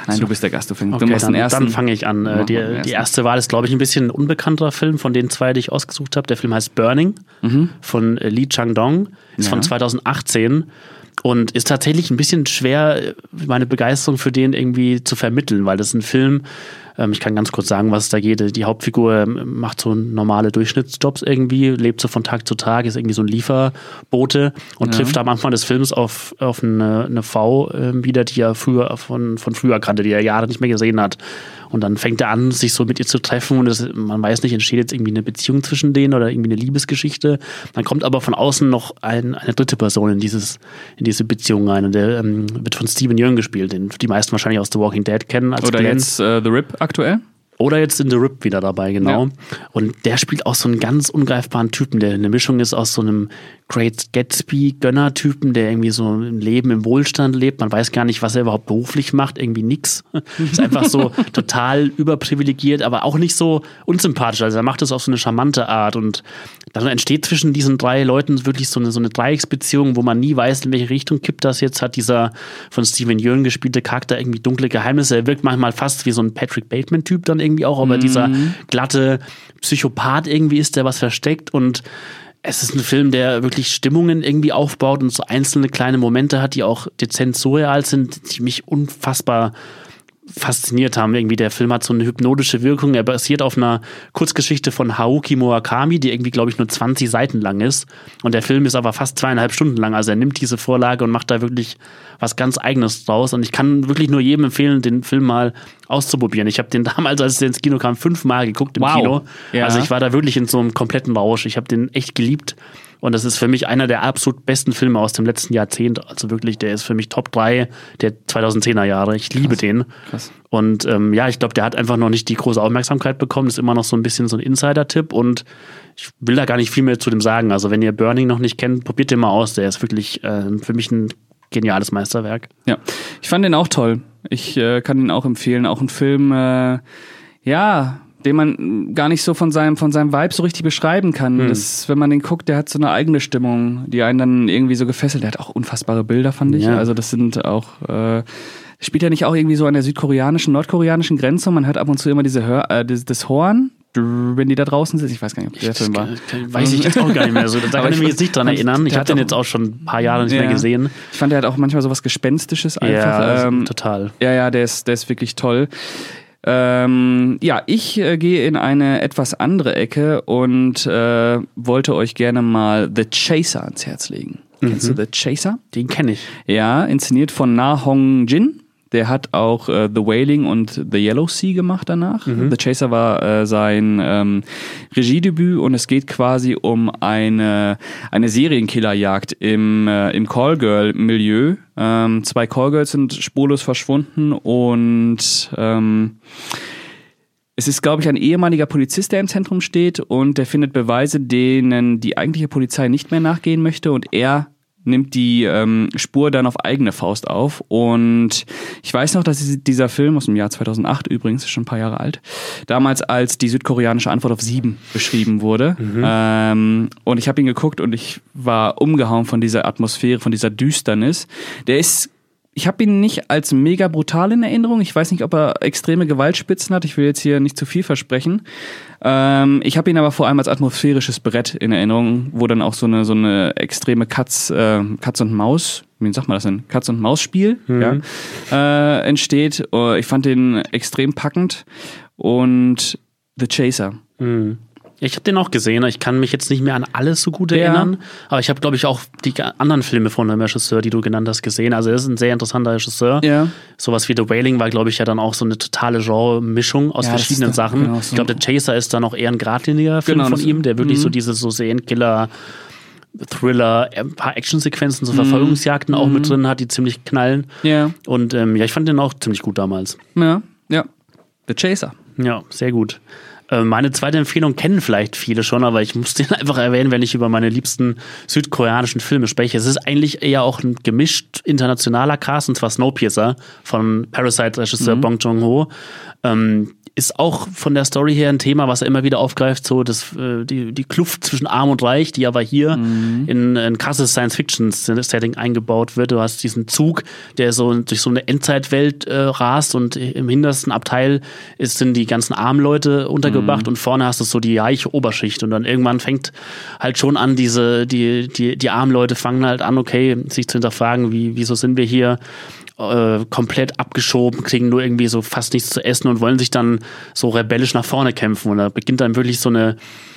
Nein, du bist der Gast, du, fängst, okay, du machst dann, den ersten. Dann fange ich an. Äh, die, die erste Wahl ist, glaube ich, ein bisschen ein unbekannterer Film von den zwei, die ich ausgesucht habe. Der Film heißt Burning mhm. von äh, Lee Chang-dong. Ist ja. von zweitausendachtzehn. Und ist tatsächlich ein bisschen schwer, meine Begeisterung für den irgendwie zu vermitteln, weil das ist ein Film, ähm, ich kann ganz kurz sagen, was es da geht. Die Hauptfigur ähm, macht so normale Durchschnittsjobs irgendwie, lebt so von Tag zu Tag, ist irgendwie so ein Lieferbote und ja. trifft am Anfang des Films auf, auf eine, eine Frau äh, wieder, die er früher von, von früher kannte, die er Jahre nicht mehr gesehen hat. Und dann fängt er an, sich so mit ihr zu treffen und das, man weiß nicht, entsteht jetzt irgendwie eine Beziehung zwischen denen oder irgendwie eine Liebesgeschichte. Dann kommt aber von außen noch ein, eine dritte Person in, dieses, in diese Beziehung rein und der ähm, wird von Steven Yeun gespielt, den die meisten wahrscheinlich aus The Walking Dead kennen. Als oder Glenn. jetzt äh, The Rip aktuell. Oder jetzt in The Rip wieder dabei, genau. Ja. Und der spielt auch so einen ganz ungreifbaren Typen, der eine Mischung ist aus so einem Great Gatsby-Gönner-Typen, der irgendwie so im Leben im Wohlstand lebt. Man weiß gar nicht, was er überhaupt beruflich macht. Irgendwie nix. Ist einfach so total überprivilegiert, aber auch nicht so unsympathisch. Also er macht das auf so eine charmante Art. Und dann entsteht zwischen diesen drei Leuten wirklich so eine, so eine Dreiecksbeziehung, wo man nie weiß, in welche Richtung kippt das jetzt. Hat dieser von Steven Yeun gespielte Charakter irgendwie dunkle Geheimnisse. Er wirkt manchmal fast wie so ein Patrick Bateman-Typ dann irgendwie auch, aber mhm. dieser glatte Psychopath irgendwie ist, der was versteckt. Und es ist ein Film, der wirklich Stimmungen irgendwie aufbaut und so einzelne kleine Momente hat, die auch dezent surreal sind, die mich unfassbar fasziniert haben. Irgendwie der Film hat so eine hypnotische Wirkung. Er basiert auf einer Kurzgeschichte von Haruki Murakami, die irgendwie, glaube ich, nur zwanzig Seiten lang ist. Und der Film ist aber fast zweieinhalb Stunden lang. Also er nimmt diese Vorlage und macht da wirklich was ganz Eigenes draus. Und ich kann wirklich nur jedem empfehlen, den Film mal auszuprobieren. Ich habe den damals, als er ins Kino kam, fünfmal geguckt im wow. Kino. Ja. Also ich war da wirklich in so einem kompletten Rausch. Ich habe den echt geliebt. Und das ist für mich einer der absolut besten Filme aus dem letzten Jahrzehnt. Also wirklich, der ist für mich Top drei der zweitausendzehner Jahre. Ich liebe Krass. den. Krass. Und ähm, ja, ich glaube, der hat einfach noch nicht die große Aufmerksamkeit bekommen. Das ist immer noch so ein bisschen so ein Insider-Tipp. Und ich will da gar nicht viel mehr zu dem sagen. Also wenn ihr Burning noch nicht kennt, probiert den mal aus. Der ist wirklich äh, für mich ein geniales Meisterwerk. Ja, ich fand den auch toll. Ich äh, kann ihn auch empfehlen. Auch ein Film, äh, ja... den man gar nicht so von seinem, von seinem Vibe so richtig beschreiben kann. Hm. Das, wenn man den guckt, der hat so eine eigene Stimmung, die einen dann irgendwie so gefesselt. Der hat auch unfassbare Bilder, fand ich. Ja. Also das sind auch, äh, spielt ja nicht auch irgendwie so an der südkoreanischen, nordkoreanischen Grenze und man hört ab und zu immer diese Hör, äh, das, das Horn, wenn die da draußen sind. Ich weiß gar nicht, ob der Film war. Weiß ich jetzt auch gar nicht mehr so. Da kann ich mich jetzt nicht dran erinnern. Ich habe den jetzt auch schon ein paar Jahre nicht ja. mehr gesehen. Ich fand, der hat auch manchmal so was Gespenstisches einfach. Ja, ähm, total. Ja, ja, der ist, der ist wirklich toll. Ähm, ja, ich äh, gehe in eine etwas andere Ecke und äh, wollte euch gerne mal The Chaser ans Herz legen. Mhm. Kennst du The Chaser? Den kenne ich. Ja, inszeniert von Na Hong Jin. Der hat auch äh, The Wailing und The Yellow Sea gemacht danach. Mhm. The Chaser war äh, sein ähm, Regiedebüt und es geht quasi um eine, eine Serienkillerjagd im, äh, im Callgirl-Milieu. Ähm, zwei Callgirls sind spurlos verschwunden und ähm, es ist, glaube ich, ein ehemaliger Polizist, der im Zentrum steht und der findet Beweise, denen die eigentliche Polizei nicht mehr nachgehen möchte und er nimmt die ähm, Spur dann auf eigene Faust auf. Und ich weiß noch, dass dieser Film aus dem Jahr zweitausendacht übrigens, ist schon ein paar Jahre alt, damals als die südkoreanische Antwort auf Sieben beschrieben wurde. Mhm. Ähm, und ich habe ihn geguckt und ich war umgehauen von dieser Atmosphäre, von dieser Düsternis. Der ist Ich habe ihn nicht als mega brutal in Erinnerung. Ich weiß nicht, ob er extreme Gewaltspitzen hat. Ich will jetzt hier nicht zu viel versprechen. Ähm, ich habe ihn aber vor allem als atmosphärisches Brett in Erinnerung, wo dann auch so eine so eine extreme Katz, äh, Katz und Maus, wie sagt man das denn? Katz und Maus Spiel mhm. ja, äh, entsteht. Ich fand den extrem packend und The Chaser. Mhm. Ich habe den auch gesehen. Ich kann mich jetzt nicht mehr an alles so gut erinnern. Ja. Aber ich habe, glaube ich, auch die anderen Filme von dem Regisseur, die du genannt hast, gesehen. Also er ist ein sehr interessanter Regisseur. Ja. Sowas wie The Wailing war, glaube ich, ja dann auch so eine totale Genre-Mischung aus ja, verschiedenen da, Sachen. Genau, so. Ich glaube, der Chaser ist dann auch eher ein geradliniger Film genau, von ihm, der wirklich mhm. so diese so Serienkiller, Thriller, ein paar Actionsequenzen, so Verfolgungsjagden mhm. auch mit drin hat, die ziemlich knallen. Ja. Und ähm, ja, ich fand den auch ziemlich gut damals. Ja, ja. The Chaser. Ja, sehr gut. Meine zweite Empfehlung kennen vielleicht viele schon, aber ich muss den einfach erwähnen, wenn ich über meine liebsten südkoreanischen Filme spreche. Es ist eigentlich eher auch ein gemischt internationaler Cast, und zwar Snowpiercer von Parasite-Regisseur mhm. Bong Joon-ho. Ähm, ist auch von der Story her ein Thema, was er immer wieder aufgreift, so das, äh, die, die Kluft zwischen Arm und Reich, die aber hier mhm. in ein krasses Science-Fiction-Setting eingebaut wird. Du hast diesen Zug, der so durch so eine Endzeitwelt äh, rast und im hintersten Abteil ist, sind die ganzen armen Leute untergebracht mhm. und vorne hast du so die reiche Oberschicht und dann irgendwann fängt halt schon an, diese, die, die, die armen Leute fangen halt an, okay, sich zu hinterfragen, wie, wieso sind wir hier Äh, komplett abgeschoben, kriegen nur irgendwie so fast nichts zu essen und wollen sich dann so rebellisch nach vorne kämpfen. Und da beginnt dann wirklich so eine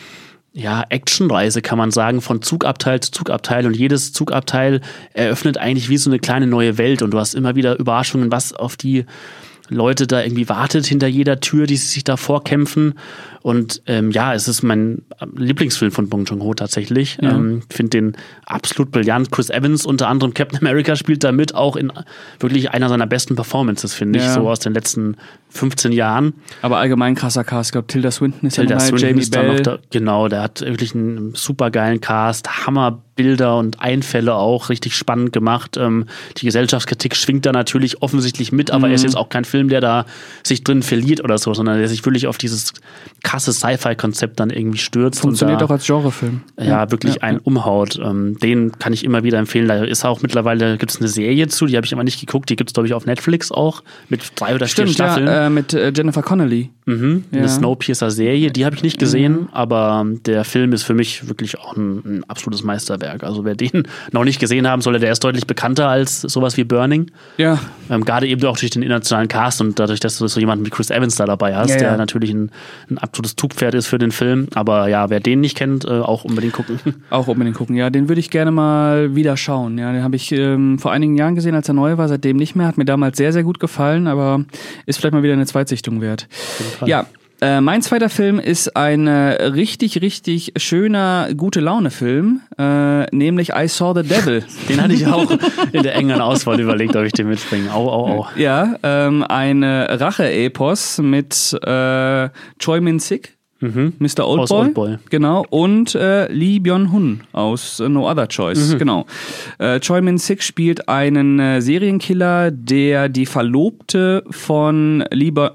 ja, Actionreise, kann man sagen, von Zugabteil zu Zugabteil. Und jedes Zugabteil eröffnet eigentlich wie so eine kleine neue Welt. Und du hast immer wieder Überraschungen, was auf die Leute da irgendwie wartet hinter jeder Tür, die sich da vorkämpfen. Und ähm, ja, es ist mein Lieblingsfilm von Bong Joon-ho tatsächlich. Ich ja. ähm, finde den absolut brillant. Chris Evans, unter anderem Captain America, spielt da mit, auch in wirklich einer seiner besten Performances, finde ja. ich, so aus den letzten fünfzehn Jahren. Aber allgemein krasser Cast. Ich glaube, Tilda Swinton ist Tilda ja noch Jamie ist Bell. Noch da, genau, der hat wirklich einen super geilen Cast, Hammerbilder und Einfälle auch, richtig spannend gemacht. Ähm, die Gesellschaftskritik schwingt da natürlich offensichtlich mit, aber mhm. er ist jetzt auch kein Film, der da sich drin verliert oder so, sondern der sich wirklich auf dieses krasse Sci-Fi-Konzept dann irgendwie stürzt. Funktioniert und da, auch als Genrefilm. Ja, ja wirklich ja, einen ja. umhaut. Ähm, den kann ich immer wieder empfehlen. Da ist auch mittlerweile, gibt es eine Serie zu, die habe ich aber nicht geguckt, die gibt es, glaube ich, auf Netflix auch, mit drei oder Stimmt, vier Staffeln. Ja, äh, mit äh, Jennifer Connelly. Mhm, ja. Eine Snowpiercer-Serie, die habe ich nicht gesehen, mhm. aber der Film ist für mich wirklich auch ein, ein absolutes Meisterwerk. Also wer den noch nicht gesehen haben sollte, der ist deutlich bekannter als sowas wie Burning. Ja. Ähm, gerade eben auch durch den internationalen Cast und dadurch, dass du so jemanden wie Chris Evans da dabei hast, ja, ja. der natürlich ein, ein absolutes Zugpferd ist für den Film. Aber ja, wer den nicht kennt, äh, auch unbedingt gucken. Auch unbedingt gucken, ja. Den würde ich gerne mal wieder schauen. Ja, den habe ich ähm, vor einigen Jahren gesehen, als er neu war, seitdem nicht mehr. Hat mir damals sehr, sehr gut gefallen, aber ist vielleicht mal wieder eine Zweitsichtung wert. Ja, äh, mein zweiter Film ist ein äh, richtig, richtig schöner, gute Laune-Film, äh, nämlich I Saw the Devil. Den hatte ich auch in der engen Auswahl überlegt, ob ich den mitbringe. Au, au, au. Ja, ähm, ein Rache-Epos mit äh, Choi Min-sik. Mhm. Mister Oldboy, Oldboy, genau, und äh, Lee Byung-hun aus äh, No Other Choice, mhm. genau. Äh, Choi Min-sik spielt einen äh, Serienkiller, der die Verlobte von Lee, Ba-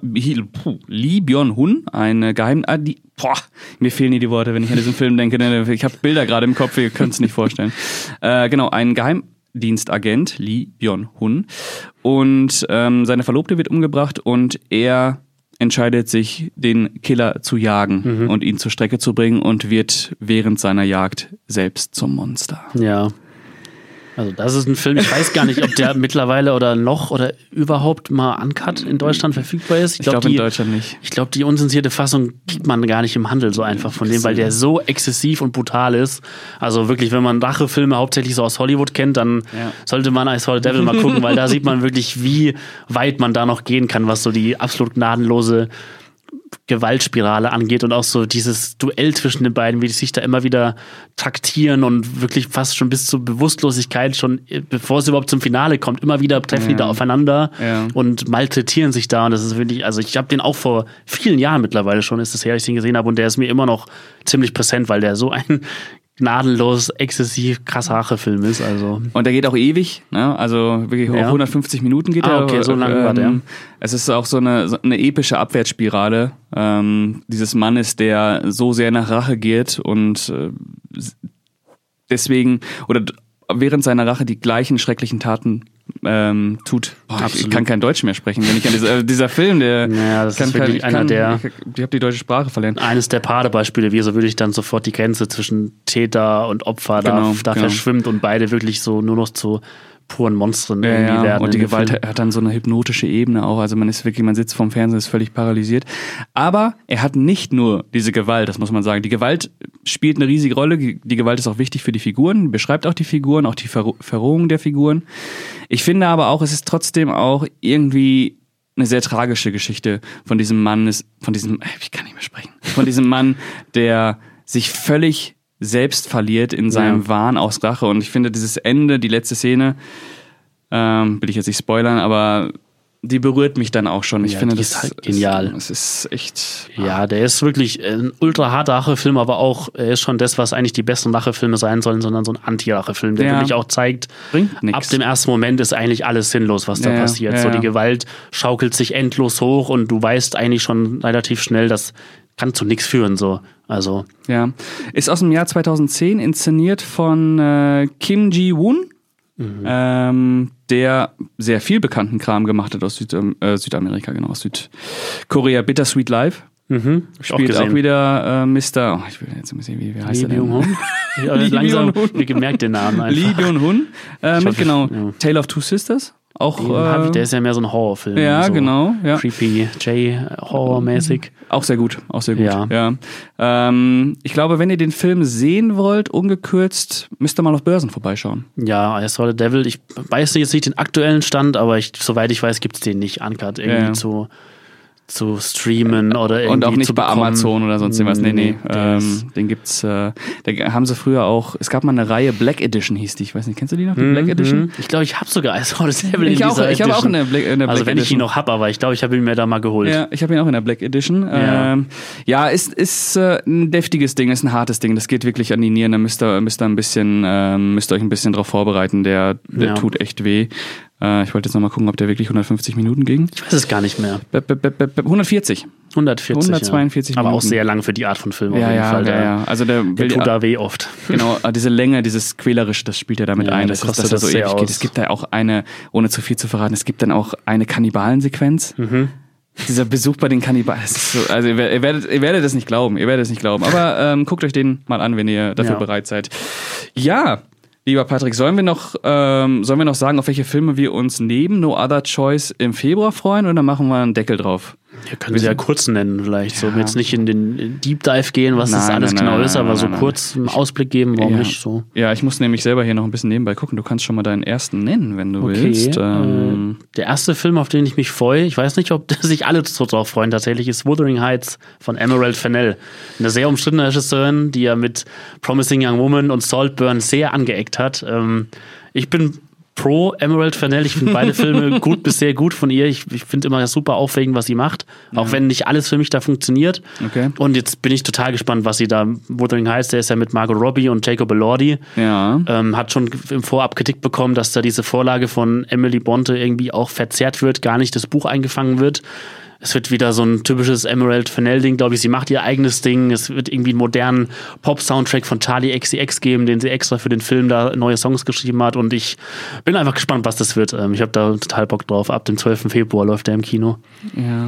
Lee Byung-hun, eine Geheim... Ah, die, boah, mir fehlen hier die Worte, wenn ich an diesen Film denke. Ich habe Bilder gerade im Kopf, ihr könnt es nicht vorstellen. Äh, genau, ein Geheimdienstagent, Lee Byung-hun, und ähm, seine Verlobte wird umgebracht und er entscheidet sich, den Killer zu jagen mhm. und ihn zur Strecke zu bringen und wird während seiner Jagd selbst zum Monster. Ja. Also das ist ein Film, ich weiß gar nicht, ob der mittlerweile oder noch oder überhaupt mal uncut in Deutschland verfügbar ist. Ich glaube glaub, in Deutschland nicht. Ich glaube, die unzensierte Fassung gibt man gar nicht im Handel so einfach von dem, weil der so exzessiv und brutal ist. Also wirklich, wenn man Rachefilme hauptsächlich so aus Hollywood kennt, dann ja. sollte man I Saw the Devil mal gucken, weil da sieht man wirklich, wie weit man da noch gehen kann, was so die absolut gnadenlose Gewaltspirale angeht und auch so dieses Duell zwischen den beiden, wie die sich da immer wieder taktieren und wirklich fast schon bis zur Bewusstlosigkeit, schon bevor es überhaupt zum Finale kommt, immer wieder treffen ja. die da aufeinander ja. und malträtieren sich da und das ist wirklich, also ich habe den auch vor vielen Jahren mittlerweile schon, ist es her, ich den gesehen habe und der ist mir immer noch ziemlich präsent, weil der so ein gnadenlos, exzessiv krasser Rachefilm ist. Also. Und der geht auch ewig, ne? Also wirklich ja. auch hundertfünfzig Minuten geht ah, der. Okay, so lange ähm, war der. Es ist auch so eine, so eine epische Abwärtsspirale ähm, dieses Mannes, der so sehr nach Rache geht und äh, deswegen oder während seiner Rache die gleichen schrecklichen Taten ähm, tut. Boah, ich kann kein Deutsch mehr sprechen, wenn ich an dieser, dieser Film, der ja, das kann ist wirklich kein, einer kann, der ich, ich habe die deutsche Sprache verlernt. Eines der Paradebeispiele, wie so würde ich dann sofort die Grenze zwischen Täter und Opfer genau, da, da genau. verschwimmt und beide wirklich so nur noch zu puren Monstern ja, irgendwie ja. werden. Und die Gewalt Film. hat dann so eine hypnotische Ebene auch. Also man ist wirklich, man sitzt vorm Fernseher, ist völlig paralysiert. Aber er hat nicht nur diese Gewalt, das muss man sagen. Die Gewalt spielt eine riesige Rolle. Die Gewalt ist auch wichtig für die Figuren, beschreibt auch die Figuren, auch die Ver- Verrohung der Figuren. Ich finde aber auch, es ist trotzdem auch irgendwie eine sehr tragische Geschichte von diesem Mann, ist, von diesem, ich kann nicht mehr sprechen, von diesem Mann, der sich völlig selbst verliert in seinem ja. Wahn aus Rache. Und ich finde, dieses Ende, die letzte Szene, ähm, will ich jetzt nicht spoilern, aber die berührt mich dann auch schon. Ich Ja, finde, die das ist halt genial. Es ist echt. Ja, der ist wirklich ein ultra harter Rachefilm, aber auch, er ist schon das, was eigentlich die besten Rachefilme sein sollen, sondern so ein Anti-Rachefilm, der Ja. wirklich auch zeigt, Bringt nix. ab dem ersten Moment ist eigentlich alles sinnlos, was da Ja, passiert. ja, so ja. die Gewalt schaukelt sich endlos hoch und du weißt eigentlich schon relativ schnell, das kann zu nichts führen. So. Also, Ja. Ist aus dem Jahr zweitausendzehn, inszeniert von äh, Kim Ji-woon, Mhm. ähm, der sehr viel bekannten Kram gemacht hat aus Süd äh, Südamerika, genau, aus Südkorea. Bittersweet Live. mhm, Spielt auch, gesehen. wieder äh, Mister Oh, ich will jetzt ein bisschen, wie, wie heißt Lee er denn? Byung-hun. Ja, Lee langsam, Byung-hun. mir gemerkt den Namen einfach. Lee Byung-hun. Äh, mit hoffe, genau ja. Tale of Two Sisters. Auch, Den hab ich, äh, der ist ja mehr so ein Horrorfilm. ja, so genau. Ja. Creepy J-Horror-mäßig. Auch sehr gut, auch sehr gut. Ja. Ja. Ähm, ich glaube, wenn ihr den Film sehen wollt, ungekürzt, müsst ihr mal auf Börsen vorbeischauen. Ja, I Saw the Devil. Ich weiß jetzt nicht den aktuellen Stand, aber ich, soweit ich weiß, gibt es den nicht uncut irgendwie Ja. zu, zu streamen oder irgendwie Und auch nicht zu bei bekommen. Amazon oder sonst irgendwas. Nee, nee. der ist- Ähm, den gibt's, äh, da haben sie früher auch, es gab mal eine Reihe, Black Edition hieß die. Ich weiß nicht, kennst du die noch, die Black Edition? Mhm. Ich glaube, ich habe sogar I Saw the Devil in Ich auch, dieser ich habe auch Edition. eine Black, eine Black Also wenn ich Edition. ihn noch habe, aber ich glaube, ich habe ihn mir da mal geholt. Ja, ich habe ihn auch in der Black Edition. Ja. Ähm, ja, ist, ist äh, ein deftiges Ding, ist ein hartes Ding. Das geht wirklich an die Nieren. Da müsst ihr, müsst ihr ein bisschen, ähm, müsst ihr euch ein bisschen drauf vorbereiten. Der, der Ja. tut echt weh. Äh, ich wollte jetzt nochmal gucken, ob der wirklich hundertfünfzig Minuten ging. Ich weiß es gar nicht mehr. Be- be- be- be- hundertvierzig. hundertvierzig. hundertzweiundvierzig ja. Aber auch Minuten. sehr lang für die Art von Film auf Ja, jeden ja, Fall. ja, Der, ja. Also der, der will, tut da weh oft. genau, diese Länge, dieses Quälerische, das spielt er damit Ja, ein. der Das ist, kostet dass er das so sehr ewig geht. aus. Es gibt da auch eine, ohne zu viel zu verraten, es gibt dann auch eine Kannibalensequenz. Mhm. Dieser Besuch bei den Kannibalen, das ist so, also ihr werdet, ihr werdet, ihr werdet es nicht glauben, ihr werdet es nicht glauben. Aber ähm, guckt euch den mal an, wenn ihr dafür Ja. bereit seid. Ja, lieber Patrick, sollen wir noch, ähm, sollen wir noch sagen, auf welche Filme wir uns neben No Other Choice im Februar freuen, oder machen wir einen Deckel drauf? Ja, können Sie ja kurz nennen vielleicht. So jetzt nicht in den Deep Dive gehen, was das Nein, alles nein, genau nein, ist, nein, aber nein, so nein, kurz einen Ausblick geben, warum Ja. nicht so. Ja, ich muss nämlich selber hier noch ein bisschen nebenbei gucken. Du kannst schon mal deinen ersten nennen, wenn du willst. Ähm, äh, der erste Film, auf den ich mich freue, ich weiß nicht, ob sich alle so drauf freuen, tatsächlich ist Wuthering Heights von Emerald Fennell. Eine sehr umstrittene Regisseurin, die ja mit Promising Young Woman und Saltburn sehr angeeckt hat. Ähm, ich bin pro Emerald Fennell. Ich finde beide Filme gut bis sehr gut von ihr. Ich, ich finde immer super aufregend, was sie macht. Auch wenn nicht alles für mich da funktioniert. Okay. Und jetzt bin ich total gespannt, was sie da, Wuthering Heights, der ist ja mit Margot Robbie und Jacob Elordi. ja. Ähm, hat schon im Vorab Kritik bekommen, dass da diese Vorlage von Emily Bonte irgendwie auch verzerrt wird, gar nicht das Buch eingefangen wird. Es wird wieder so ein typisches Emerald Fennell-Ding, glaube ich. Sie macht ihr eigenes Ding. Es wird irgendwie einen modernen Pop-Soundtrack von Charlie X C X geben, den sie extra für den Film da neue Songs geschrieben hat. Und ich bin einfach gespannt, was das wird. Ähm, ich habe da total Bock drauf. Ab dem zwölften Februar läuft der im Kino. Ja.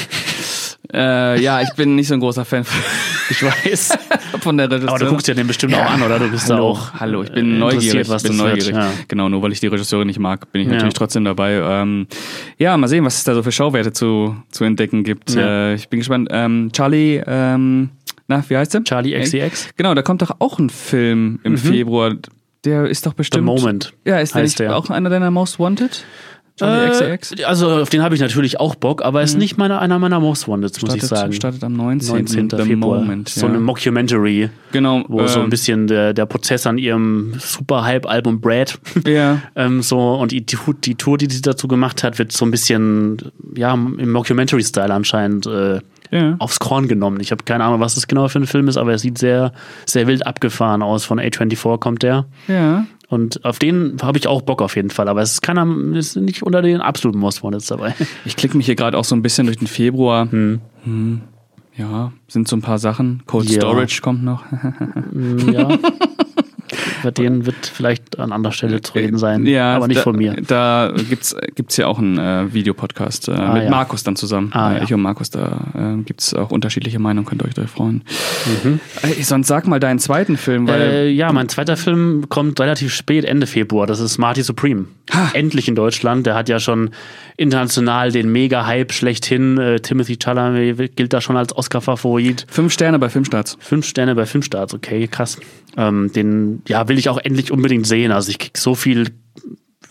äh, ja, ich bin nicht so ein großer Fan Ich weiß. von der Regisseurin. Aber du guckst ja den bestimmt auch an, oder? Du bist hallo, da auch hallo, ich bin äh, neugierig. interessiert, was ich bin das neugierig. wird. Ja. Genau, nur weil ich die Regisseurin nicht mag, bin ich Ja. natürlich trotzdem dabei. Ähm, ja, mal sehen, was es da so für Schauwerte zu, zu entdecken gibt. Ja. Äh, ich bin gespannt. Ähm, Charlie, ähm, na, wie heißt der? Charlie X C X? Genau, da kommt doch auch ein Film im Februar. Der ist doch bestimmt. The Moment Ja, ist der heißt nicht der. auch einer deiner Most Wanted? Charlie X C X? Äh, also auf den habe ich natürlich auch Bock, aber ist nicht meine, einer meiner Most Wanted, muss ich Startet, sagen. startet am neunzehnten. neunzehnten The Februar. Moment. So ja. eine Mockumentary, Genau. wo so ein ähm, bisschen der, der Prozess an ihrem Super-Hype-Album Brad Ja. ähm, so und die, die, die Tour, die sie dazu gemacht hat, wird so ein bisschen ja im Mockumentary-Style anscheinend äh, Ja. aufs Korn genommen. Ich habe keine Ahnung, was das genau für ein Film ist, aber er sieht sehr, sehr wild abgefahren aus. Von A vierundzwanzig kommt der. Ja. Und auf den habe ich auch Bock auf jeden Fall. Aber es ist, keiner, ist nicht unter den absoluten Most Wanted dabei. Ich klicke mich hier gerade auch so ein bisschen durch den Februar. Hm. Hm. Ja, sind so ein paar Sachen. Cold Ja. Storage kommt noch. Ja. Über den wird vielleicht an anderer Stelle zu reden sein. Ja, aber nicht da, von mir. Da gibt's gibt's ja auch einen äh, Videopodcast äh, Ah, mit ja. Markus dann zusammen. Ah, äh, ja. Ich und Markus, da äh, gibt's auch unterschiedliche Meinungen, könnt ihr euch da freuen. Mhm. Ey, sonst sag mal deinen zweiten Film, weil Äh, ja, mein zweiter Film kommt relativ spät, Ende Februar. Das ist Marty Supreme. Ha. Endlich in Deutschland. Der hat ja schon international den Mega-Hype schlechthin. Äh, Timothy Chalamet gilt da schon als Oscar-Favorit. fünf Sterne bei Filmstarts. Fünf Sterne bei Filmstarts, okay, krass. Ähm, den ja, will ich auch endlich unbedingt sehen. Also ich krieg so viel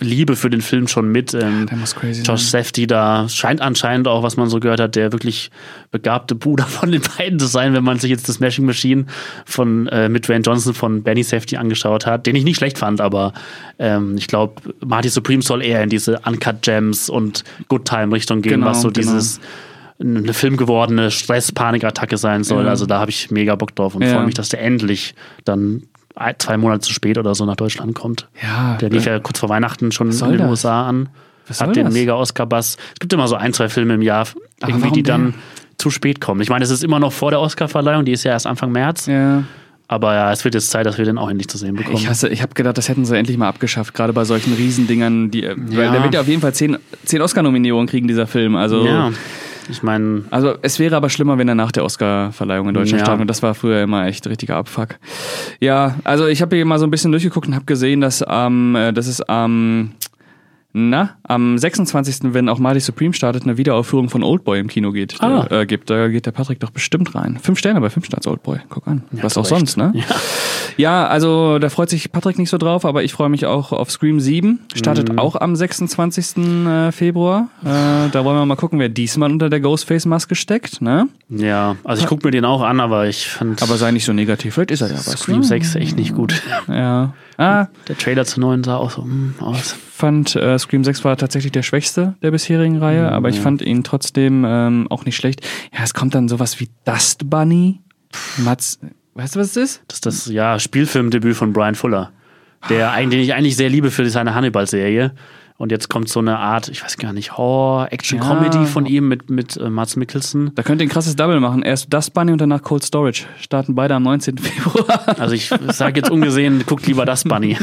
Liebe für den Film schon mit. Ähm, der muss crazy Josh sein. Safdie da scheint anscheinend auch, was man so gehört hat, der wirklich begabte Bruder von den beiden zu sein, wenn man sich jetzt das Smashing Machine von äh, mit Dwayne Johnson von Benny Safdie angeschaut hat, den ich nicht schlecht fand, aber ähm, ich glaube, Marty Supreme soll eher in diese Uncut Gems und Good Time Richtung gehen, Genau, was so genau. dieses eine filmgewordene Stress-Panikattacke sein soll. Ja. Also da habe ich mega Bock drauf und Ja. freue mich, dass der endlich dann ein, zwei Monate zu spät oder so nach Deutschland kommt. Ja, Der lief ja kurz vor Weihnachten schon in soll den das? U S A an. Was soll Hat den das? mega Oscar-Bass. Es gibt immer so ein, zwei Filme im Jahr, irgendwie, warum die dann der? zu spät kommen. Ich meine, es ist immer noch vor der Oscar-Verleihung, die ist ja erst Anfang März. Ja. Aber ja, es wird jetzt Zeit, dass wir den auch endlich zu sehen bekommen. Ich hasse, ich habe gedacht, das hätten sie endlich mal abgeschafft, gerade bei solchen Riesendingern. Die, ja. Weil Ja. der wird ja auf jeden Fall zehn, zehn Oscar-Nominierungen kriegen, dieser Film. Also, Ja, ich meine, also es wäre aber schlimmer, wenn er nach der Oscar-Verleihung in Deutschland Ja. startet. Und das war früher immer echt richtiger Abfuck. Ja, also ich habe hier mal so ein bisschen durchgeguckt und habe gesehen, dass ähm, das ist am... Na, am sechsundzwanzigsten, wenn auch Marty Supreme startet, eine Wiederaufführung von Oldboy im Kino geht, Ah. äh, gibt. Da geht der Patrick doch bestimmt rein. Fünf Sterne bei fünf Stars Oldboy. Guck an. Was zu auch Recht. sonst, ne? Ja. Ja, also da freut sich Patrick nicht so drauf, aber ich freue mich auch auf Scream sieben. Startet Mhm. auch am sechsundzwanzigsten äh, Februar. Äh, da wollen wir mal gucken, wer diesmal unter der Ghostface-Maske steckt, ne? ja, also ich gucke mir den auch an, aber ich fand Aber sei nicht so negativ. Vielleicht ist er ja was. Scream ne? sechs echt nicht gut. Ja. Ah, Der Trailer zu neun sah auch so mm, aus. fand äh, Scream sechs war tatsächlich der schwächste der bisherigen Reihe, aber ich fand ihn trotzdem ähm, auch nicht schlecht. Ja, es kommt dann sowas wie Dust Bunny. Mats, weißt du, was es ist? Das ist das ja, Spielfilmdebüt von Brian Fuller, der eigentlich, den ich eigentlich sehr liebe für seine Hannibal-Serie. Und jetzt kommt so eine Art, ich weiß gar nicht, Horror-Action-Comedy Ja. von ihm mit, mit äh, Mads Mikkelsen. Da könnt ihr ein krasses Double machen. Erst Dust Bunny und danach Cold Storage. Starten beide am neunzehnten Februar. Also ich sage jetzt ungesehen, guckt lieber das Bunny.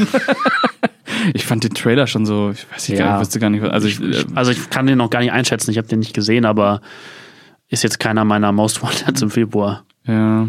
Ich fand den Trailer schon so, ich weiß nicht, Ja. ich wüsste gar nicht, also ich, Ich, also ich kann den noch gar nicht einschätzen, ich habe den nicht gesehen, aber ist jetzt keiner meiner Most Wanteds im Februar. ja,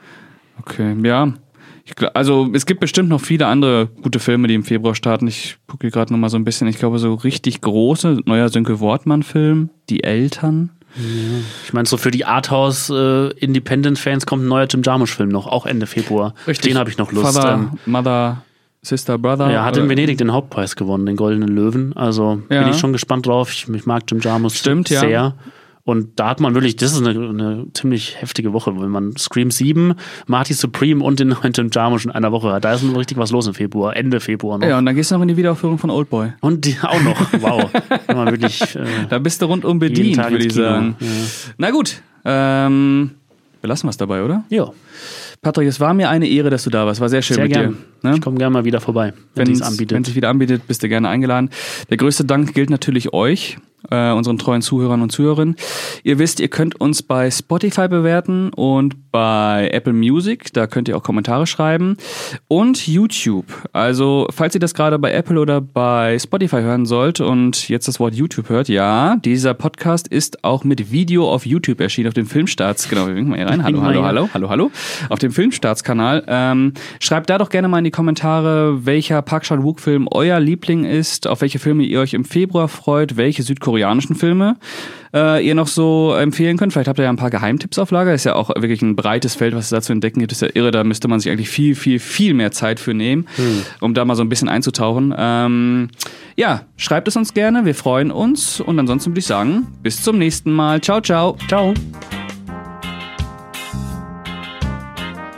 okay, ja. Ich, gl- also es gibt bestimmt noch viele andere gute Filme, die im Februar starten. Ich gucke gerade noch mal so ein bisschen. Ich glaube, so richtig große, neuer Sönke Wortmann-Film, Die Eltern. Ich meine, so für die Arthouse-Independent-Fans kommt ein neuer Jim Jarmusch-Film noch, auch Ende Februar. Den habe ich noch Lust. Father, Ähm, Mother, Sister, Brother. Er hat in oder- Venedig den Hauptpreis gewonnen, den Goldenen Löwen. Also Ja. bin ich schon gespannt drauf. Ich, ich mag Jim Jarmusch Stimmt, ja. sehr. Und da hat man wirklich, das ist eine, eine ziemlich heftige Woche, wenn man Scream sieben, Marty Supreme und den neuen Jim Jarmusch in einer Woche hat. Da ist richtig was los im Februar, Ende Februar noch. Ja, und dann gehst du noch in die Wiederaufführung von Oldboy. Und die auch noch, wow. Wenn man wirklich äh, Da bist du rundum jeden bedient, Tag würde ins ich Kino. sagen. Ja. Na gut, ähm, belassen wir es dabei, oder? Ja, Patrick, es war mir eine Ehre, dass du da warst. War sehr schön sehr mit gerne. dir. Ne? Ich komme gerne mal wieder vorbei, wenn Wenn es es anbietet. sich wieder anbietet, bist du gerne eingeladen. Der größte Dank gilt natürlich euch, äh, unseren treuen Zuhörern und Zuhörerinnen. Ihr wisst, ihr könnt uns bei Spotify bewerten und bei Apple Music. Da könnt ihr auch Kommentare schreiben. Und YouTube. Also, falls ihr das gerade bei Apple oder bei Spotify hören sollt und jetzt das Wort YouTube hört, ja, dieser Podcast ist auch mit Video auf YouTube erschienen, auf dem Filmstarts. Genau, wir winken mal hier rein. Hallo, hallo, hallo, hallo, hallo. Auf dem Filmstarts-Kanal. Ähm, schreibt da doch gerne mal in die Kommentare, welcher Park Chan-wook-Film euer Liebling ist, auf welche Filme ihr euch im Februar freut, welche südkoreanischen Filme äh, ihr noch so empfehlen könnt. Vielleicht habt ihr ja ein paar Geheimtipps auf Lager. Ist ja auch wirklich ein breites Feld, was es da zu entdecken gibt. Ist ja irre, da müsste man sich eigentlich viel, viel, viel mehr Zeit für nehmen, hm. um da mal so ein bisschen einzutauchen. Ähm, ja, schreibt es uns gerne, wir freuen uns. Und ansonsten würde ich sagen, bis zum nächsten Mal. Ciao, ciao. Ciao.